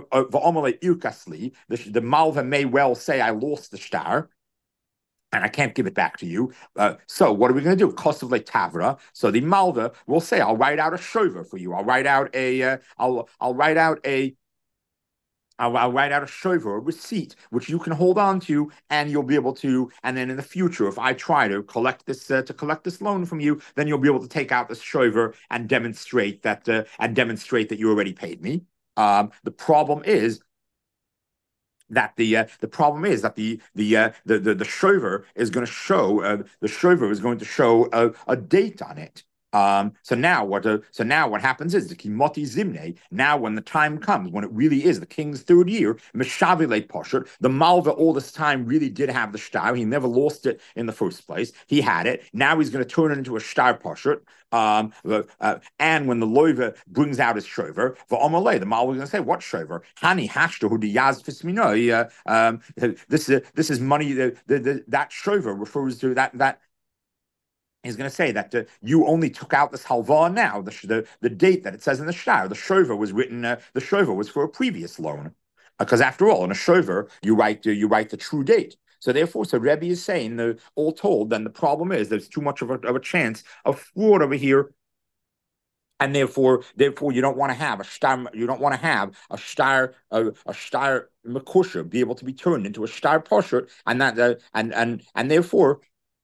irkasli. The the malva may well say, "I lost the shtar, and I can't give it back to you." Uh, so what are we going to do? Kosav le tavra. So the malva will say, "I'll write out a shover for you. I'll write out a. Uh, I'll I'll write out a." I'll, I'll write out a shover, a receipt, which you can hold on to, and you'll be able to. And then in the future, if I try to collect this uh, to collect this loan from you, then you'll be able to take out this shover and demonstrate that uh, and demonstrate that you already paid me. Um, the problem is that the uh, the problem is that the the uh, the, the the shover is going to show uh, the shover is going to show a, a date on it. Um, so now what? Uh, so now what happens is the kimoti zimne. Now, when the time comes, when it really is the king's third year, mishavile posher, the malva all this time really did have the shtar. He never lost it in the first place. He had it. Now he's going to turn it into a shtar posher. Um, uh, and when the loiva brings out his shover, the omalei, the malva is going to say, "What shover? Hani hashta hu diyaz fismino." Um, this is this is money. The, the, the, that shover refers to that that. He's going to say that uh, you only took out this halva now. The, the the date that it says in the shtar, the shover was written. Uh, the shover was for a previous loan, because uh, after all, in a shover you write uh, you write the true date. So therefore, so Rebbe is saying, uh, all told, then the problem is there's too much of a, of a chance of fraud over here. And therefore, therefore, you don't want to have a shtar. You don't want to have a shtar, a, a shtar makosher be able to be turned into a shtar posher, and that, uh, and and and therefore.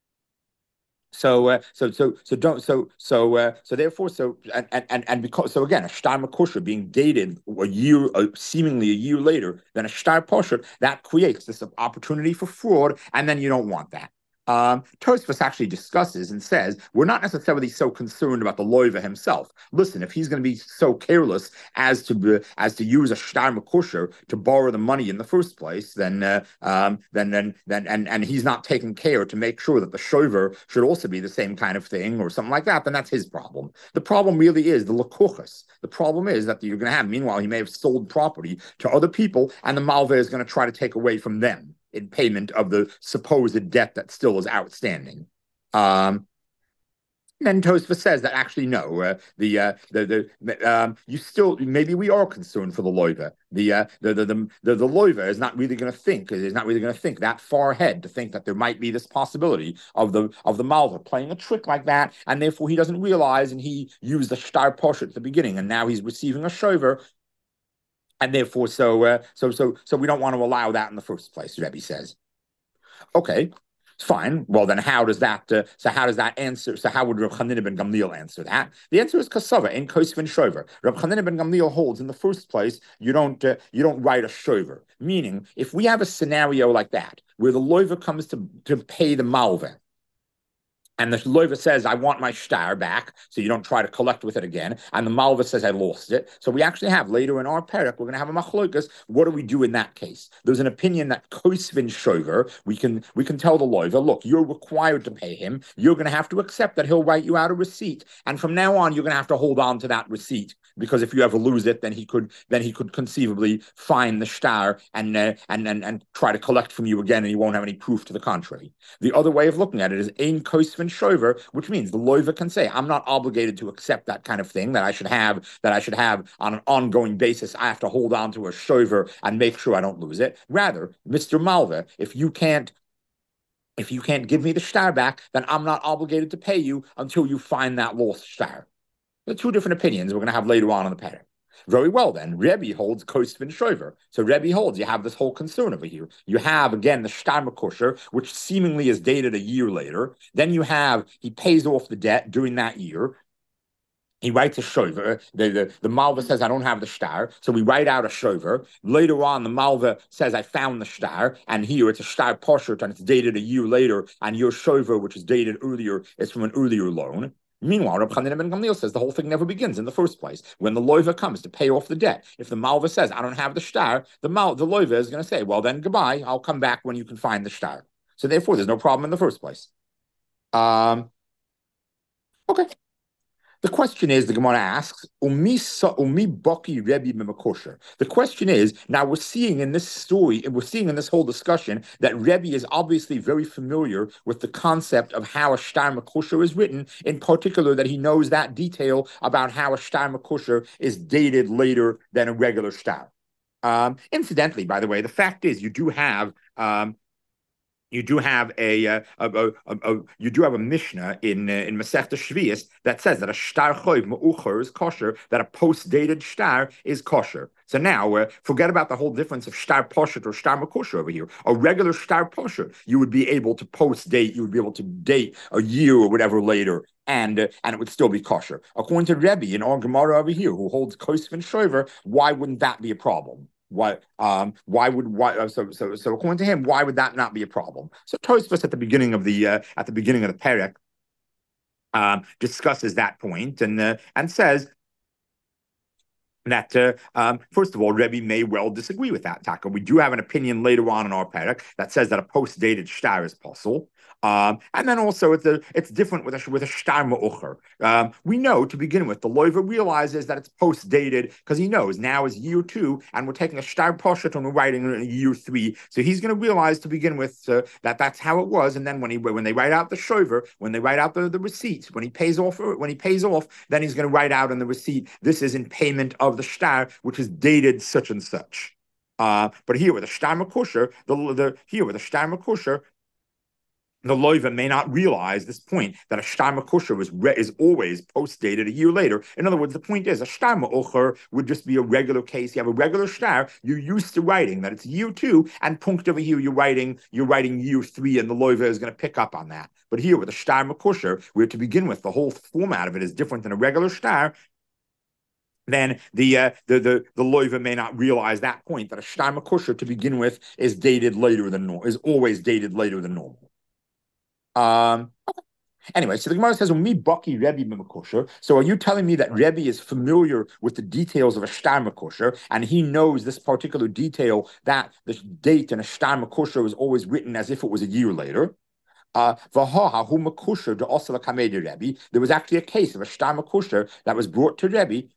So, uh, so, so, so, don't, so, so, uh, so, therefore, so, and, and, and because, so again, a shtar makosher being dated a year, uh, seemingly a year later than a shtar posher, that creates this opportunity for fraud, and then you don't want that. Um, Tosfos actually discusses and says, we're not necessarily so concerned about the loiva himself. Listen, if he's going to be so careless as to as to use a shtar makosher to borrow the money in the first place, then uh, um, then then then and and he's not taking care to make sure that the shover should also be the same kind of thing or something like that, then that's his problem. The problem really is the lakuchas. The problem is that you're going to have. Meanwhile, he may have sold property to other people, and the malva is going to try to take away from them in payment of the supposed debt that still is outstanding. Um, Then Tosfos says that actually no, uh, the uh, the the um, you still maybe we are concerned for the loiva. The uh, the the the the, the loiva is not really going to think is not really going to think that far ahead to think that there might be this possibility of the of the malva playing a trick like that, and therefore he doesn't realize, and he used the shtar posh at the beginning, and now he's receiving a shover, and therefore so uh, so so so we don't want to allow that in the first place. Rebbe says, okay. Fine. Well, then how does that? Uh, so how does that answer? So how would Reb Chanina ben Gamliel answer that? The answer is kasava in koisvin shover. Reb Chanina ben Gamliel holds in the first place you don't uh, you don't write a shover. Meaning, if we have a scenario like that where the loiva comes to to pay the malva, and the loiva says, I want my shtar back, so you don't try to collect with it again. And the malva says, I lost it. So we actually have, later in our parak, we're going to have a machlokas. What do we do in that case? There's an opinion that koisvin shover, we can we can tell the loiva, look, you're required to pay him. You're going to have to accept that he'll write you out a receipt. And from now on, you're going to have to hold on to that receipt. Because if you ever lose it, then he could then he could conceivably find the shtar and, uh, and, and, and try to collect from you again, and he won't have any proof to the contrary. The other way of looking at it is ein koisvin shover, which means the loiva can say, I'm not obligated to accept that kind of thing that I should have, that I should have on an ongoing basis. I have to hold on to a shover and make sure I don't lose it. Rather, Mister Malva, if you can't if you can't give me the shtar back, then I'm not obligated to pay you until you find that lost shtar. The two different opinions we're going to have later on in the parak. Very well, then. Rebbe holds koisvin shover. So Rebbe holds, you have this whole concern over here. You have, again, the shtar makosher, which seemingly is dated a year later. Then you have, he pays off the debt during that year. He writes a shover. The, the, the malva says, I don't have the shtar. So we write out a shover. Later on, the malva says, I found the shtar. And here it's a shtar poshert, and it's dated a year later. And your shover, which is dated earlier, is from an earlier loan. Meanwhile, Reb Chanina ben Gamliel says the whole thing never begins in the first place. When the loiva comes to pay off the debt, if the malva says, I don't have the shtar, the mal the loiva is going to say, well, then goodbye. I'll come back when you can find the shtar. So therefore, there's no problem in the first place. Um, okay. The question is, the Gemara asks, Umi baki Rebbe b'makosher. The question is, now we're seeing in this story, and we're seeing in this whole discussion, that Rebbe is obviously very familiar with the concept of how a shtar makosher is written, in particular that he knows that detail about how a shtar makosher is dated later than a regular shtar. Um, incidentally, by the way, the fact is you do have um, You do have a, a, a, a, a you do have a Mishnah in uh, in Masechta Shvius that says that a shtar choiv me'ucher is kosher, that a post-dated shtar is kosher. So now, uh, forget about the whole difference of shtar poshet or shtar makosher over here. A regular shtar poshet, you would be able to post-date, you would be able to date a year or whatever later, and uh, and it would still be kosher. According to Rebbe in our Gemara over here, who holds koisvin shover, why wouldn't that be a problem? Why? Um, why would why? Uh, so so so according to him, why would that not be a problem? So Tosfos at the beginning of the uh, at the beginning of the parak um, discusses that point and uh, and says that uh, um, first of all, Rebbe may well disagree with that. Taka, we do have an opinion later on in our parak that says that a post-dated shtar is possible. Um, and then also it's a, it's different with a with a shtar ma'ucher. Um, we know to begin with, the loiva realizes that it's post dated because he knows now is year two, and we're taking a shtar poshet and we're writing in year three. So he's going to realize to begin with uh, that that's how it was. And then when he when they write out the shover, when they write out the, the receipt, when he pays off when he pays off, then he's going to write out in the receipt, this is in payment of the shtar, which is dated such and such. Uh, but here with a shtar makosher, the the here with a shtar makosher, the loiva may not realize this point that a shtar makosher is re- is always post dated a year later. In other words, the point is a shtar ma'ocher would just be a regular case. You have a regular shtar. You're used to writing that it's year two, and punct over here you're writing you're writing year three, and the loiva is going to pick up on that. But here with a shtar makosher, where to begin with the whole format of it is different than a regular shtar, then the uh, the the the loiva may not realize that point that a shtar makosher to begin with is dated later than normal, is always dated later than normal. Um, okay. Anyway, so the Gemara says, "Mi baki Rebbe b'makosher." So, are you telling me that Rebbe is familiar with the details of a shtar makosher, and he knows this particular detail that the date in a shtar makosher was always written as if it was a year later? Uh, there was actually a case of a shtar makosher that was brought to Rebbe.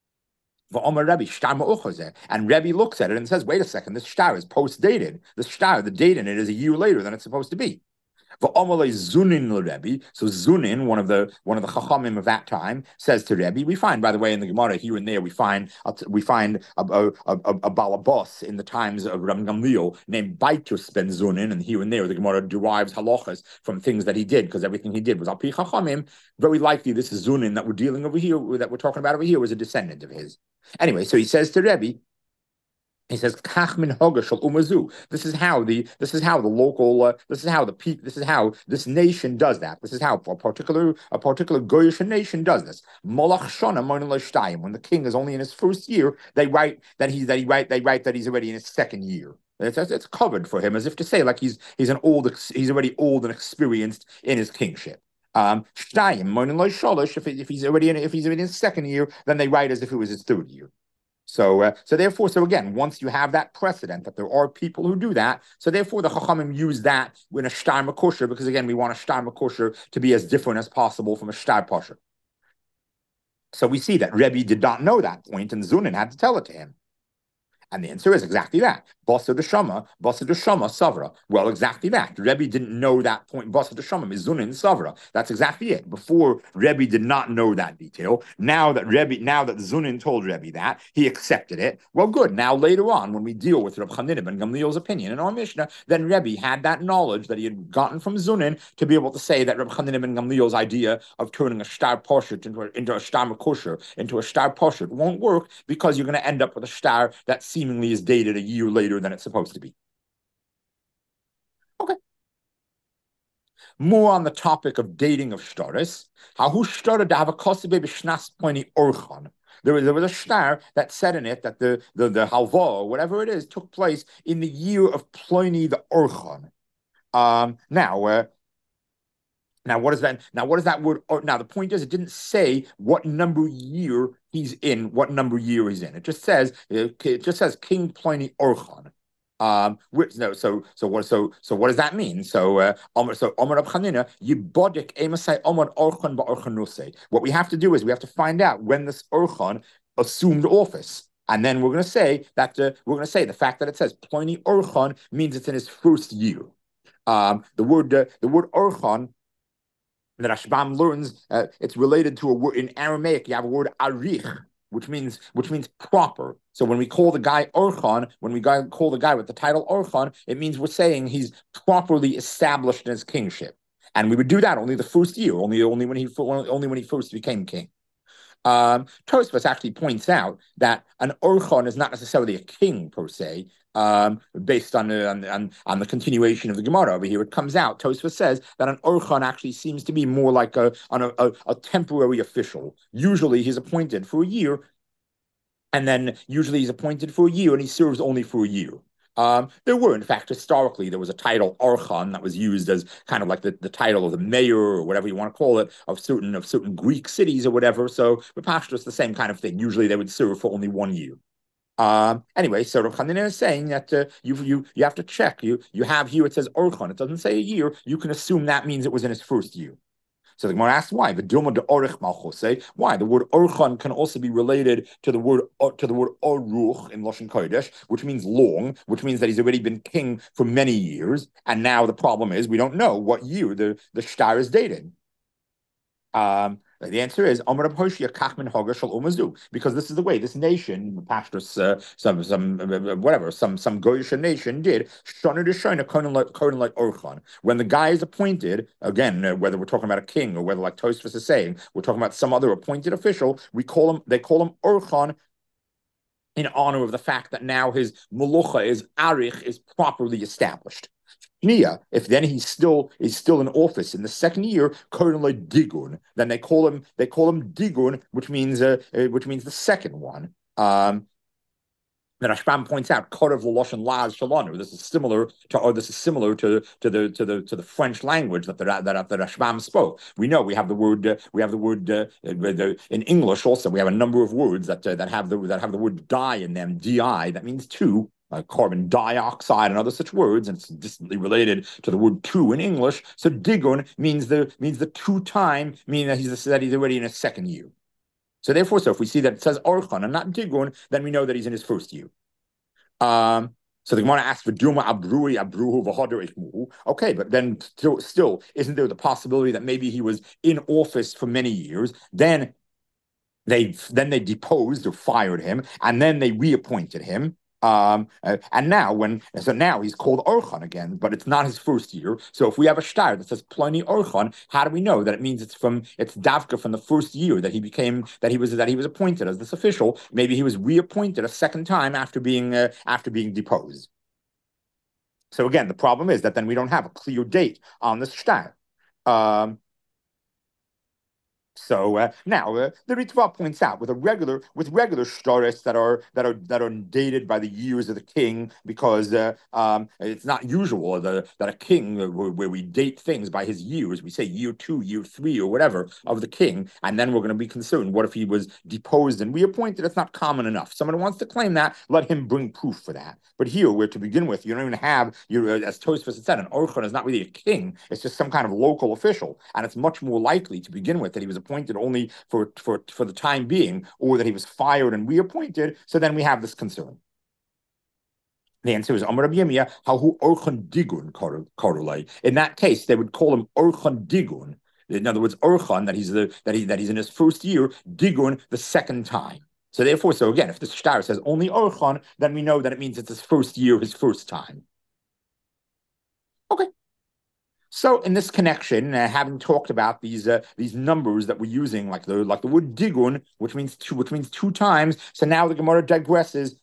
And Rebbe looks at it and says, "Wait a second, this shtar is post dated. The shtar, the date in it is a year later than it's supposed to be." Zunin So Zunin, one of the one of the chachamim of that time, says to Rebbe. We find, by the way, in the Gemara here and there, we find we find a a, a, a balabos in the times of Rabbi Gamliel named Baitus ben Zunin, and here and there the Gemara derives halachas from things that he did, because everything he did was al pi chachamim. Very likely, this is Zunin that we're dealing over here, that we're talking about over here, was a descendant of his. Anyway, so he says to Rebbe. He says, "Kach min hogashal umazu." This is how the this is how the local uh, this is how the peak this is how this nation does that. This is how a particular a particular Goyish nation does this. Molach shana moin l'shtayim. When the king is only in his first year, they write that he that he write they write that he's already in his second year. It's, it's covered for him, as if to say, like he's he's an old he's already old and experienced in his kingship. Um, Shtayim moin l'shalish. If if he's already in if he's already in his second year, then they write as if it was his third year. So, uh, so therefore, so again, once you have that precedent that there are people who do that, so therefore the Chachamim use that in a Shtar Makosher, because again, we want a Shtar Makosher to be as different as possible from a Shtar Pasher. So we see that Rebbe did not know that point, and Zunin had to tell it to him. And the answer is exactly that. Basa d'shama, basa d'shama, savra. Well, exactly that. Rebbe didn't know that point. Basa d'shama, mizunin, savra. That's exactly it. Before, Rebbe did not know that detail. Now that Rebbe, now that Zunin told Rebbe that, he accepted it. Well, good. Now later on, when we deal with Reb Chanina ben Gamliel's opinion in our Mishnah, then Rebbe had that knowledge that he had gotten from Zunin to be able to say that Reb Chanina ben Gamliel's idea of turning a shtar poshet into a, into a shtar makosher, into a shtar poshet won't work, because you're going to end up with a shtar that seems seemingly is dated a year later than it's supposed to be. Okay. More on the topic of dating of shtaris. Hahu shtar to have a kosebe b'shnas ploni orchan. There was, there was a shtar that said in it that the the the halva, or whatever it is, took place in the year of Pliny the orchan. Um, now. Uh, Now, what is that? Now, what is that word? Or, now, the point is, it didn't say what number year he's in, what number year he's in. It just says, it just says King Pliny Orchan. Um, which, no, so, so what, so, so what does that mean? So, uh, so Omar Rab Chanina, Yibodik Emasai Omar Orchan ba'Orchanuse. What we have to do is we have to find out when this Orchan assumed office. And then we're going to say that, uh, we're going to say the fact that it says Pliny Orchan means it's in his first year. Um, the word, uh, the word Orchan, that Rashbam learns, uh, it's related to a word in Aramaic. You have a word arich, which means which means proper. So when we call the guy Orchan, when we call the guy with the title Orchan, it means we're saying he's properly established in his kingship. And we would do that only the first year, only only when he only when he first became king. Um, Tosfos actually points out that an Orchan is not necessarily a king per se, um, based on, uh, on, on the continuation of the Gemara over here. It comes out, Tosfos says that an Orchan actually seems to be more like a, on a, a, a temporary official. Usually he's appointed for a year, and then usually he's appointed for a year and he serves only for a year. Um, there were, in fact, historically, there was a title Orchan that was used as kind of like the, the title of the mayor or whatever you want to call it of certain of certain Greek cities or whatever. So with Pashtus, the same kind of thing. Usually they would serve for only one year. Um, anyway, so Rav Chanina is saying that uh, you you you have to check. You you have here it says Orchan. It doesn't say a year. You can assume that means it was in his first year. So the Gemara asks why. The Dilma de Orich Malchose. Why the word Orchan can also be related to the word to the word Oruch in Lashon Kodesh, which means long, which means that he's already been king for many years, and now the problem is we don't know what year the the shtar is dated. Um, the answer is because this is the way this nation, Pashtus, uh, some some uh, whatever, some some Goyish nation did. When the guy is appointed, again, uh, whether we're talking about a king or whether, like Tosfos is saying, we're talking about some other appointed official, we call him. They call him Orchan in honor of the fact that now his mulucha is arich is properly established. If then he's still is still in office in the second year, like digun, then they call him they call him digun, which means uh, uh, which means the second one. Um, that Rashbam points out, Korav Lashon Laz Shalanu. This is similar to, or this is similar to, to the to the to the French language that the that, that the Rashbam spoke. We know we have the word uh, we have the word uh, the, in English also. We have a number of words that uh, that have the that have the word die in them. Di, that means two. Uh, carbon dioxide and other such words, and it's distantly related to the word two in English. So digun means the means the two time, meaning that he's that he's already in his second year. So therefore, so if we see that it says Orchan and not digun, then we know that he's in his first year. Um, So the Gemara asks for Duma Abrui Abruhu V'Hodor Ikmuhu. Okay, but then still, still, isn't there the possibility that maybe he was in office for many years, then they then they deposed or fired him, and then they reappointed him. Um, uh, and now when so now he's called Orchan again, but it's not his first year. So if we have a shtar that says Pliny Orchan, how do we know that it means it's from it's Davka from the first year that he became that he was that he was appointed as this official? Maybe he was reappointed a second time after being uh, after being deposed. So again, the problem is that then we don't have a clear date on this shtar. Um, So uh, now uh, the Ritva points out with a regular with regular shtaris that are that are that are dated by the years of the king, because uh, um, it's not usual the, that a king uh, where, where we date things by his years. We say year two, year three, or whatever of the king, and then we're going to be concerned. What if he was deposed and reappointed? It's not common enough. Someone wants to claim that, let him bring proof for that. But here, where to begin with, you don't even have your uh, as Tosfos said, an orchan is not really a king; it's just some kind of local official, and it's much more likely to begin with that he was appointed only for, for, for the time being, or that he was fired and reappointed. So then we have this concern. The answer is Amar Rabbi Yirmiyah, Hahu Orchan Digun Korulai. In that case, they would call him Orchan Digun. In other words, Orchan, that he's the that he that he's in his first year, Digun the second time. So therefore, so again, if the shtar says only Orchan, then we know that it means it's his first year, his first time. Okay. So in this connection, uh, having talked about these uh, these numbers that we're using, like the like the word digun, which means two, which means two times. So now the Gemara digresses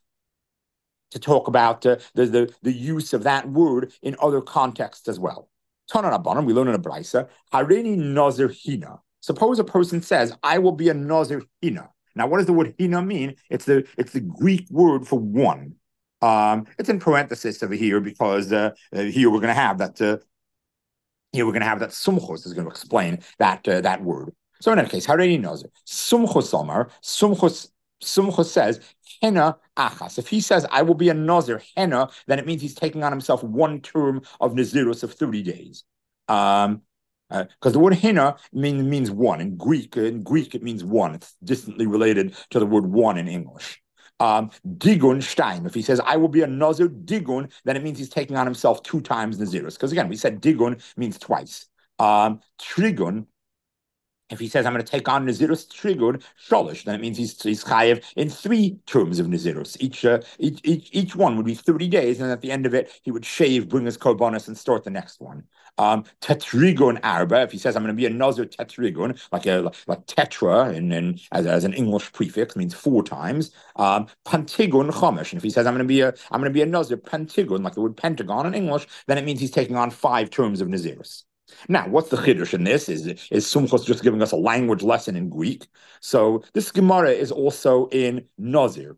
to talk about uh, the, the the use of that word in other contexts as well. Tanan Rabbanan, we learn in a brisa, Hareini Nazir Hina. Suppose a person says, "I will be a Nazir Hina." Now, what does the word Hina mean? It's the it's the Greek word for one. Um, it's in parenthesis over here because uh, uh, here we're going to have that. Uh, Here we're going to have that sumchos is going to explain that uh, that word. So in any case, Hareini Nazir Sumchos Omar Sumchos Sumchos says Hena Achas. If he says I will be a Nazir Hena, then it means he's taking on himself one term of Nazirus of thirty days. Um, because uh, the word Hina mean, means one in Greek. In Greek, it means one. It's distantly related to the word one in English. Um, Digun Stein. If he says, I will be a Nazir Digun, then it means he's taking on himself two times Nazirus. Because again, we said Digun means twice. Um, Trigun, if he says, I'm going to take on Nazirus Trigun, Sholish, then it means he's, he's chayev in three terms of Nazirus. Each, uh, each, each, each one would be thirty days, and at the end of it, he would shave, bring his korbanos, and start the next one. Um, tetrigon arba, if he says I'm going to be a nazir tetrigon, like a like, like tetra in, in as, as an English prefix, means four times. Um, pantigon chomesh, and if he says I'm going to be a I'm going to be a nazir pentagon, like the word pentagon in English, then it means he's taking on five terms of nazirus. Now, what's the chiddush in this? Is is Sumchos just giving us a language lesson in Greek? So this Gemara is also in Nazir.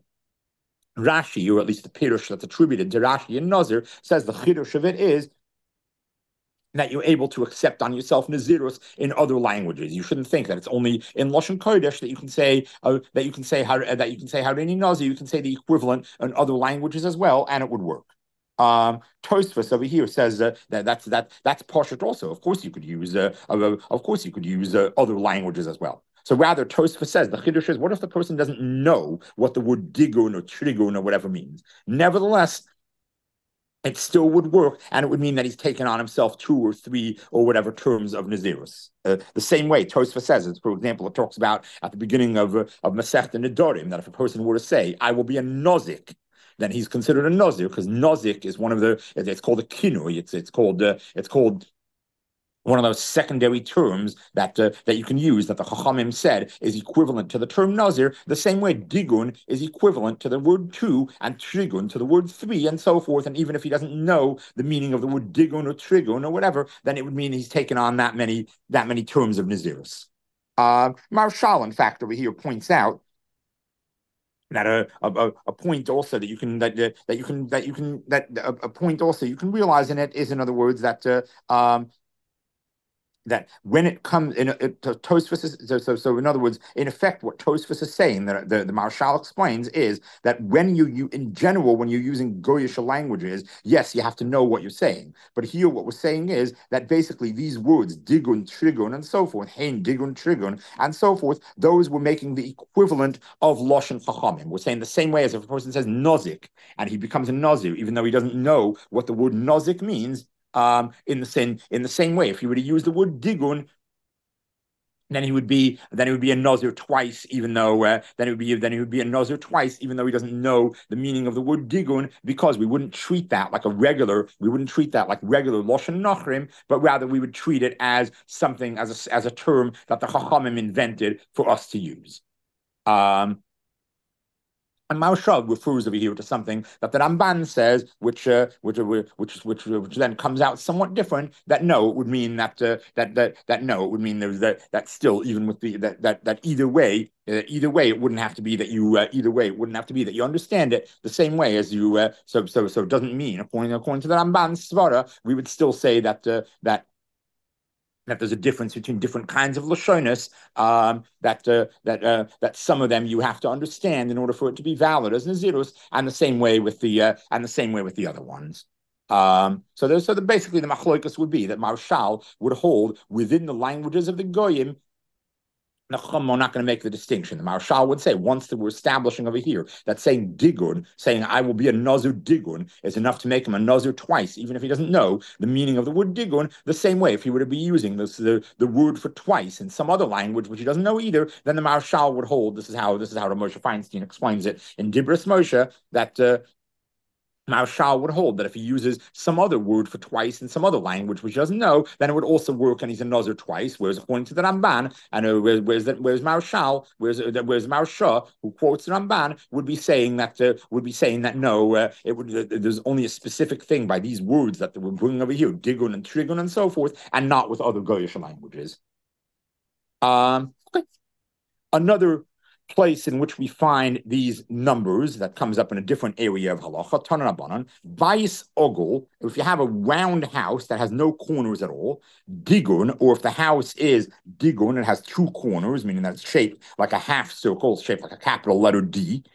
Rashi, or at least the Pirush that's attributed to Rashi in Nazir, says the chiddush of it is that you're able to accept on yourself Nazirus in other languages. You shouldn't think that it's only in Lashon Kodesh that you can say uh, that you can say how uh, that you can say Hareini Nazir. You can say the equivalent in other languages as well, and it would work. Um, Tosfos over here says uh, that that's that that's Pashut also. Of course, you could use uh, uh, of course you could use uh, other languages as well. So rather, Tosfos says the chiddush is: what if the person doesn't know what the word digun or trigun or whatever means? Nevertheless, it still would work, and it would mean that he's taken on himself two or three or whatever terms of Nazirus. Uh, the same way Tosfos says it. For example, it talks about at the beginning of uh, of Masechta Nedarim that if a person were to say, "I will be a Nozik," then he's considered a Nazir, because Nozik is one of the. It's called a kinui. It's it's called uh, it's called. One of those secondary terms that uh, that you can use that the Chachamim said is equivalent to the term Nazir, the same way Digun is equivalent to the word two and Trigun to the word three and so forth. And even if he doesn't know the meaning of the word Digun or Trigun or whatever, then it would mean he's taken on that many that many terms of Nazirus. Uh, Marshall, in fact, over here points out that a, a a point also that you can that that you can that you can that a, a point also you can realize in it is, in other words, that uh, um. that when it comes in, it, Tosfos is so, so so in other words, in effect, what Tosfos is saying, that the, the Marshal explains, is that when you you in general, when you're using Goyish languages, yes, you have to know what you're saying. But here, what we're saying is that basically these words, digun, trigun, and so forth, hein, digun, trigun, and so forth, those were making the equivalent of Loshen Chachamim. We're saying the same way as if a person says nozik and he becomes a nazir, even though he doesn't know what the word nozik means. Um, in the same in the same way, if he were to use the word digun, then he would be then he would be a nazir twice, even though uh, then it would be then he would be a nazir twice, even though he doesn't know the meaning of the word digun, because we wouldn't treat that like a regular we wouldn't treat that like regular loshen nachrim, but rather we would treat it as something as a as a term that the Chachamim invented for us to use. Um, And Marshal refers over here to something that the Ramban says, which uh, which which which which then comes out somewhat different. That no, it would mean that uh, that that that no, it would mean there's that that still even with the that that that either way, uh, either way, it wouldn't have to be that you uh, either way, it wouldn't have to be that you understand it the same way as you. Uh, so so so it doesn't mean according according to the Ramban Svara, we would still say that uh, that. that there's a difference between different kinds of lashonis, um, that uh, that uh, that some of them you have to understand in order for it to be valid as nazirus, and the same way with the uh, and the same way with the other ones. Um, so there's so the, basically the machloikas would be that Marshal would hold within the languages of the goyim. The Chum are not going to make the distinction. The Marshal would say, once that we're establishing over here that saying digun, saying I will be a nazir digun, is enough to make him a nazir twice, even if he doesn't know the meaning of the word digun. The same way, if he were to be using this the, the word for twice in some other language which he doesn't know either, then the Marshal would hold. This is how this is how Moshe Feinstein explains it in Dibras Moshe, that. Uh, Marshal would hold that if he uses some other word for twice in some other language which he doesn't know, then it would also work, and he's a nazir twice. Whereas according to the Ramban, and uh, whereas whereas, that, whereas Marshal, whereas uh, whereas Marsha, who quotes the Ramban, would be saying that uh, would be saying that no, uh, it would uh, there's only a specific thing by these words that we're bringing over here, digun and trigun and so forth, and not with other Goyish languages. Um, okay. Another place in which we find these numbers that comes up in a different area of halacha, Tanan Rabbanan, Bais Ogul, if you have a round house that has no corners at all, Digun, or if the house is Digun, it has two corners, meaning that it's shaped like a half circle, it's shaped like a capital letter D.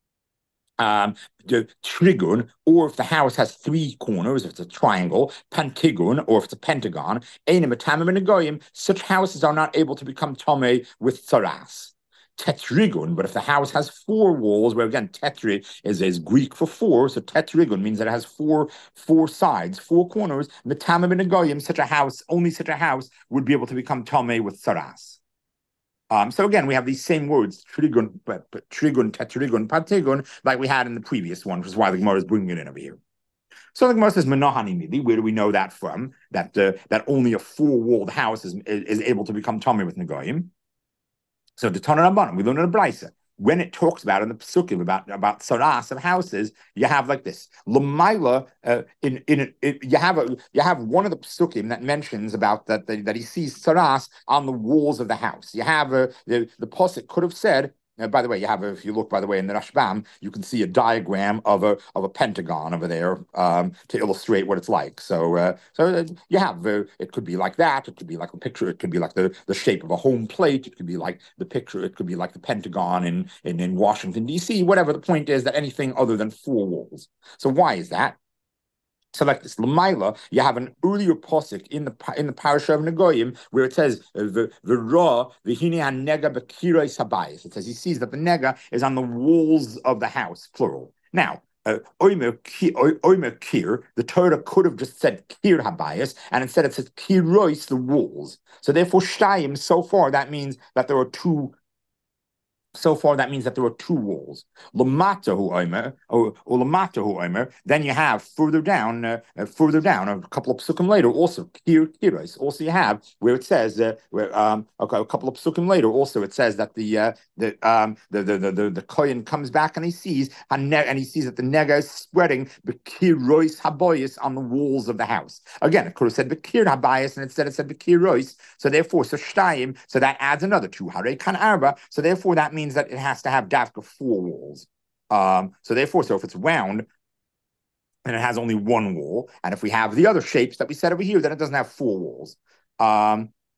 Um, the trigun, or if the house has three corners, if it's a triangle, pantigun, or if it's a pentagon, Einim Etamim and Negoyim, such houses are not able to become Tomei with Tsaras. Tetrigun, but if the house has four walls, where again tetri is, is Greek for four, so tetrigun means that it has four four sides, four corners. Metamim and Negoyim, such a house, only such a house would be able to become Tomei with Tsaras. Um, so again, we have these same words, trigun, but, but trigun, tetrigun, pantigun, like we had in the previous one, which is why the Gemara is bringing it in over here. So the Gemara says, "Menahani midi." Where do we know that from? That uh, that only a four-walled house is, is able to become Tomei with Negoyim. So the Tanan Rabbanan, we learn in the Brisa, when it talks about in the Pesukim about about Saras of houses, you have like this. Lamaila, uh, in in it, you have a you have one of the Pesukim that mentions about that that, that he sees Saras on the walls of the house. You have a the the Pasuk could have said. Uh, by the way, you have, a, if you look, by the way, in the Rashbam, you can see a diagram of a of a pentagon over there um, to illustrate what it's like. So, uh, so uh, you have, uh, it could be like that. It could be like a picture. It could be like the, the shape of a home plate. It could be like the picture. It could be like the Pentagon in in, in Washington D C. Whatever the point is, that anything other than four walls. So why is that? So like this, Lamaila, you have an earlier posik in the in the parasha of Negoyim where it says the the ra v'hine hanega b'kirei sabayis. It says he sees that the nega is on the walls of the house, plural. Now, oimer uh, kir, the Torah could have just said kir habayis, and instead it says kirois, the walls. So therefore, shtayim. So far, that means that there are two. So far, that means that there are two walls. Lamatahu omer, or lamatahu omer. Then you have further down, uh, uh, further down, a couple of psukim later, also kir kiros. Also, you have where it says, uh, where um, okay, a couple of psukim later, also it says that the uh, the um the the the the, the kohen comes back and he sees and he sees that the nega is spreading the kiros haboyis on the walls of the house. Again, it could have said the kir habayis, and instead it said the kiros. So therefore, so shtayim. So that adds another two. Hare kan arba. So therefore, that means means that it has to have dafka four walls. Um, so therefore, so if it's round and it has only one wall, and if we have the other shapes that we said over here, then it doesn't have four walls. Um,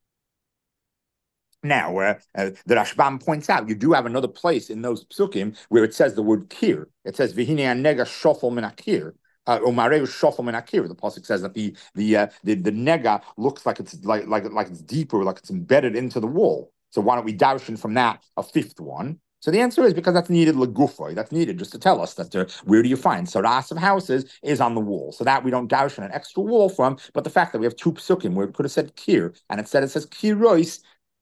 Now, uh, uh, the Rashbam points out you do have another place in those psukim where it says the word kir. It says v'hine nega shofel min akir. Uh, the pasuk says that the the uh, the the nega looks like it's like like like it's deeper, like it's embedded into the wall. So why don't we darshan from that a fifth one? So the answer is because that's needed legufay. That's needed just to tell us that uh, where do you find saras of houses is on the wall. So that we don't darshan an extra wall from. But the fact that we have two psukim where it could have said kir and instead it says kirois.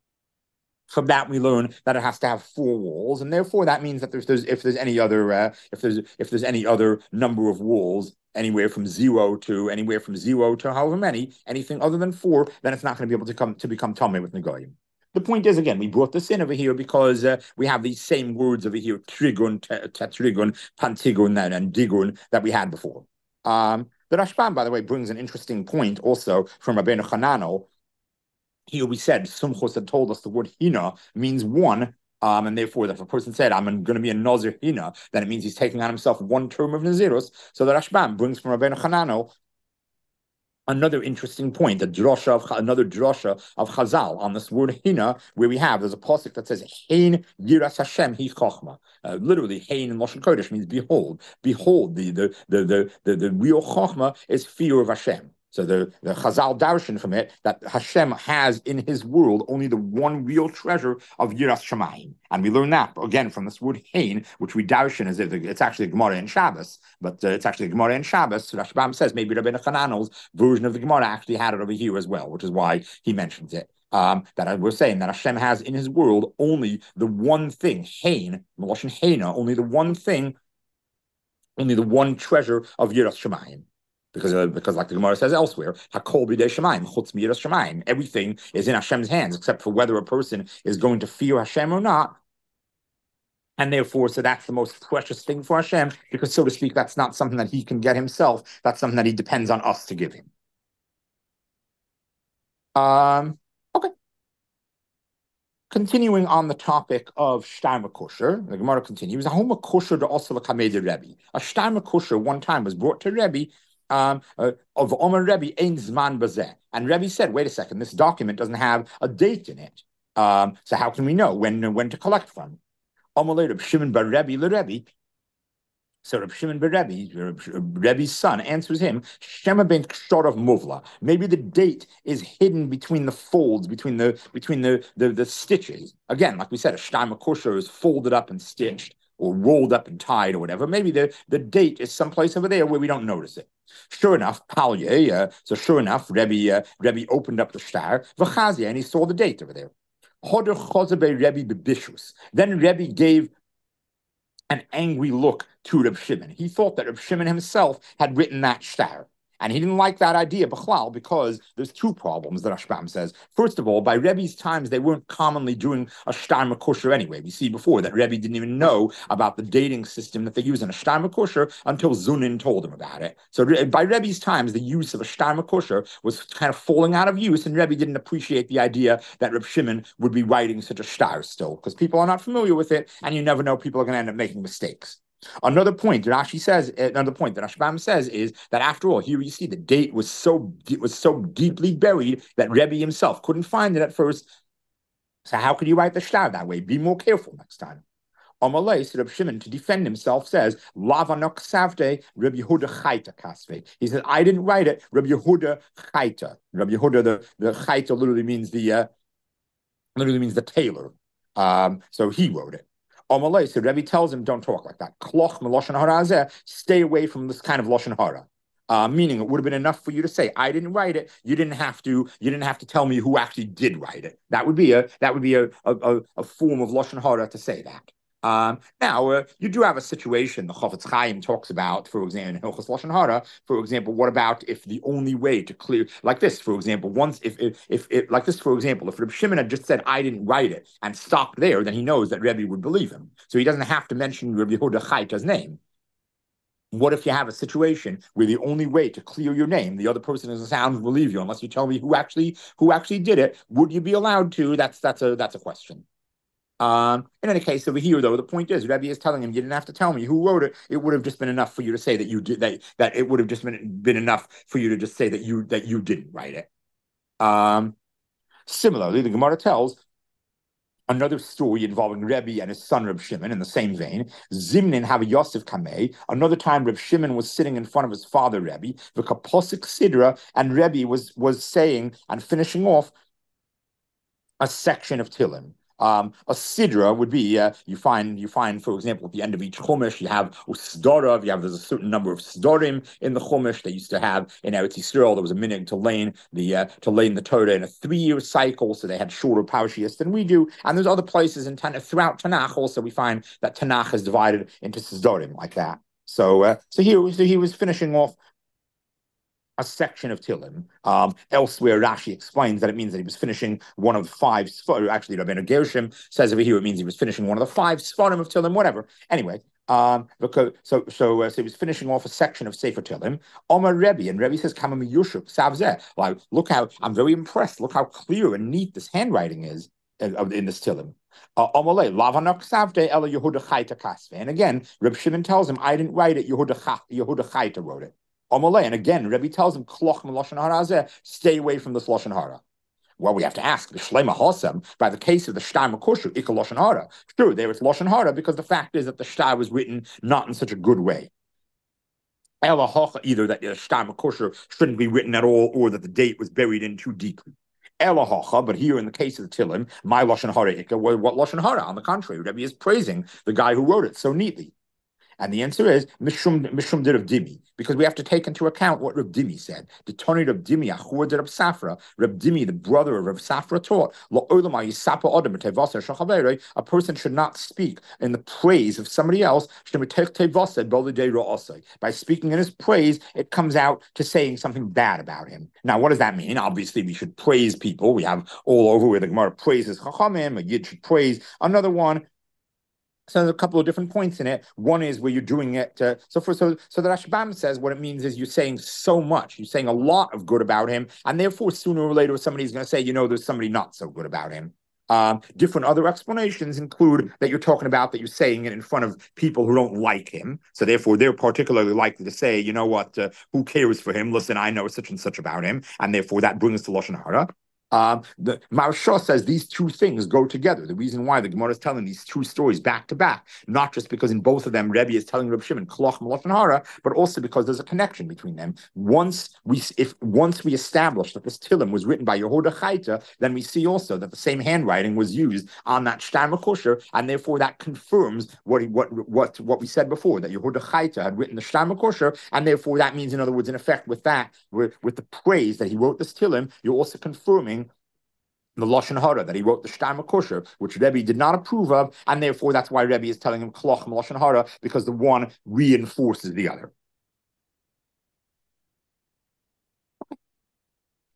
From that, we learn that it has to have four walls, and therefore that means that there's, there's if there's any other uh, if there's if there's any other number of walls, anywhere from zero to anywhere from zero to however many, anything other than four, then it's not going to be able to come to become tamei with negoyim. The point is, again, we brought this in over here because uh, we have these same words over here: trigun, tetrigun, pantigun, and, and digun that we had before. Um, the Rashbam, by the way, brings an interesting point also from Rabbeinu Hananel. Here we said, Sumchos had told us the word hina means one, um, and therefore, if a person said, I'm going to be a Nazir hina, then it means he's taking on himself one term of Nazirus. So the Rashbam brings from Rabbeinu Hananel another interesting point, a drosha of, another drosha of Chazal on this word hina, where we have, there's a pasuk that says, Hein yiras Hashem hi chochma. Uh, literally, Hein in Lashon Kodesh means behold. Behold, the, the, the, the, the, the real chochma is fear of Hashem. So the, the Chazal darshan from it that Hashem has in his world only the one real treasure of Yiras Shamayim. And we learn that, again, from this word Hain, which we darshan as if it's actually a Gemara in Shabbos, but uh, it's actually a Gemara in Shabbos. So Rashbam says maybe Rabbeinu Hananel's version of the Gemara actually had it over here as well, which is why he mentions it. Um, that we're saying that Hashem has in his world only the one thing, Hain, Meloshin Haina, only the one thing, only the one treasure of Yiras Shamayim. Because, uh, because, like the Gemara says elsewhere, Hakol b'dei Shemaim, chutz miras Shemaim. Everything is in Hashem's hands, except for whether a person is going to fear Hashem or not. And therefore, so that's the most precious thing for Hashem, because, so to speak, that's not something that he can get himself. That's something that he depends on us to give him. Um. Okay. Continuing on the topic of Shtar Makosher, the Gemara continues. A Makosher to also a Kamei Rebbe. A Shtar Makosher one time was brought to Rebbe. Um, uh, of Omer Rebbe ein zman bazeh, and Rebbe said, "Wait a second, this document doesn't have a date in it. Um, so how can we know when when to collect from?" Omer Reb Shimon bar Rebbe le Rebbe. So Reb Shimon bar Rebbe, Rebbe's son, answers him, "Shema ben kshor of muvla." Maybe the date is hidden between the folds, between the between the the, the stitches. Again, like we said, a shtar makosher is folded up and stitched, or rolled up and tied, or whatever. Maybe the, the date is someplace over there where we don't notice it. Sure enough, Palye, uh, so sure enough, Rebbe, uh, Rebbe opened up the shtar, V'chazia, and he saw the date over there. Hoder Chozabe Rebbe bebishus. Then Rebbe gave an angry look to Reb Shimon. He thought that Reb Shimon himself had written that shtar. And he didn't like that idea, Bechlal, because there's two problems that Rashbam says. First of all, by Rebbe's times, they weren't commonly doing a shtar makosher anyway. We see before that Rebbe didn't even know about the dating system that they use in a shtar makosher until Zunin told him about it. So by Rebbe's times, the use of a shtar makosher was kind of falling out of use, and Rebbe didn't appreciate the idea that Reb Shimon would be writing such a shtar still, because people are not familiar with it, and you never know, people are going to end up making mistakes. Another point that Rashi says, another point that Rashbam says is that after all, here you see the date was so it was so deeply buried that Rebbe himself couldn't find it at first. So how could you write the shtar that way? Be more careful next time. Amalei, so Reb Shimon, to defend himself, says, Lavanok Savte, Reb Yehuda Chaita Kasve. He said, I didn't write it, Reb Yehuda Chaita. Reb Yehuda, the, the Chaita literally means the uh, literally means the tailor. Um, so he wrote it. Amalei, so Rebbe tells him, don't talk like that. Kloch meloshen hara, stay away from this kind of loshen hara. Uh, meaning, it would have been enough for you to say, "I didn't write it." You didn't have to. You didn't have to tell me who actually did write it. That would be a that would be a a, a form of loshen hara to say that. Um, now, uh, you do have a situation the Chofetz Chaim talks about, for example, in Hilchos Lashon Hara. For example, what about if the only way to clear, like this, for example, once if if, if, if like this, for example, if Reb Shimon had just said, "I didn't write it," and stopped there, then he knows that Rebbe would believe him, so he doesn't have to mention Reb Yehuda Chaita's name. What if you have a situation where the only way to clear your name, the other person is sound to believe you, unless you tell me who actually who actually did it? Would you be allowed to? That's that's a that's a question. Um, in any case, over here, though, the point is, Rebbe is telling him, you didn't have to tell me who wrote it. It would have just been enough for you to say that you did that. That it would have just been been enough for you to just say that you that you didn't write it. Um, similarly, the Gemara tells Another story involving Rebbe and his son Reb Shimon in the same vein. Zimnin have a Yosef Kamei. Another time Reb Shimon was sitting in front of his father Rebbe, the Kaposik Sidra, and Rebbe was was saying and finishing off a section of Tillim. Um, a sidra would be uh, you find you find, for example, at the end of each chumash you have usdarav. You have there's a certain number of sdarim in the chumash. They used to have in Eretz Yisrael. There was a minhag to lane the uh, to lane the Torah in a three year cycle, so they had shorter parashiyos than we do. And there's other places in Tanakh throughout Tanakh also we find that Tanakh is divided into sdarim like that. So uh, so here so he was finishing off a section of Tillim. Um, elsewhere, Rashi explains that it means that he was finishing one of the five Sfarim. Actually, Rabbeinu Gershom says over here it means he was finishing one of the five Sfarim of Tillim, whatever. Anyway, um, because so so uh, so he was finishing off a section of Sefer Tillim. Omar Rebbe, and Rebbe says, "Kama miyushuk savzeh." Like, look how I'm very impressed. Look how clear and neat this handwriting is in, in this Tillim. Uh, and again, Reb Shimon tells him, "I didn't write it. Yehuda Chayta wrote it." And again, Rebbe tells him, stay away from this Lashon Hara. Well, we have to ask, the Shlema Hosam, by the case of the Shtar Makushu, Ika Lashon Hara. Sure, there it's Lashon Hara because the fact is that the Shtar was written not in such a good way. Either that the Shtar Makushu shouldn't be written at all, or that the date was buried in too deeply. Elahacha, but here in the case of the Tillim, my Lashon Hara Ika, what Lashon Hara? On the contrary, Rebbe is praising the guy who wrote it so neatly. And the answer is Mishum Mishum did of Dimi, because we have to take into account what Reb Dimi said. The Tony Reb Dimi, Achur did of Safra, Reb Dimi, the brother of Reb Safra, taught a person should not speak in the praise of somebody else. By speaking in his praise, it comes out to saying something bad about him. Now, what does that mean? Obviously, we should praise people. We have all over where the Gemara praises Chachamim, a Yid should praise another one. So there's a couple of different points in it. One is where you're doing it. Uh, so for so so the Rashbam says what it means is you're saying so much. You're saying a lot of good about him, and therefore sooner or later somebody's going to say, you know, there's somebody not so good about him. Um, different other explanations include that you're talking about that you're saying it in front of people who don't like him. So therefore they're particularly likely to say, you know what, uh, who cares for him? Listen, I know such and such about him, and therefore that brings to Lashon Hara. Um, the Maharsha says these two things go together. The reason why the Gemara is telling these two stories back to back, not just because in both of them Rebbe is telling Reb Shimon Kloch Lashon Hara, but also because there's a connection between them. Once we, if once we establish that this Tillim was written by Yehuda Chayta, then we see also that the same handwriting was used on that Shtar Makosher, and therefore that confirms what what what what we said before, that Yehuda Chayta had written the Shtar Makosher, and therefore that means, in other words, in effect, with that, with, with the praise that he wrote this Tillim, you're also confirming the Lashon Hara, that he wrote the Shtar Makosher, which Rebbe did not approve of, and therefore that's why Rebbe is telling him Kloch Lashon Hara, because the one reinforces the other.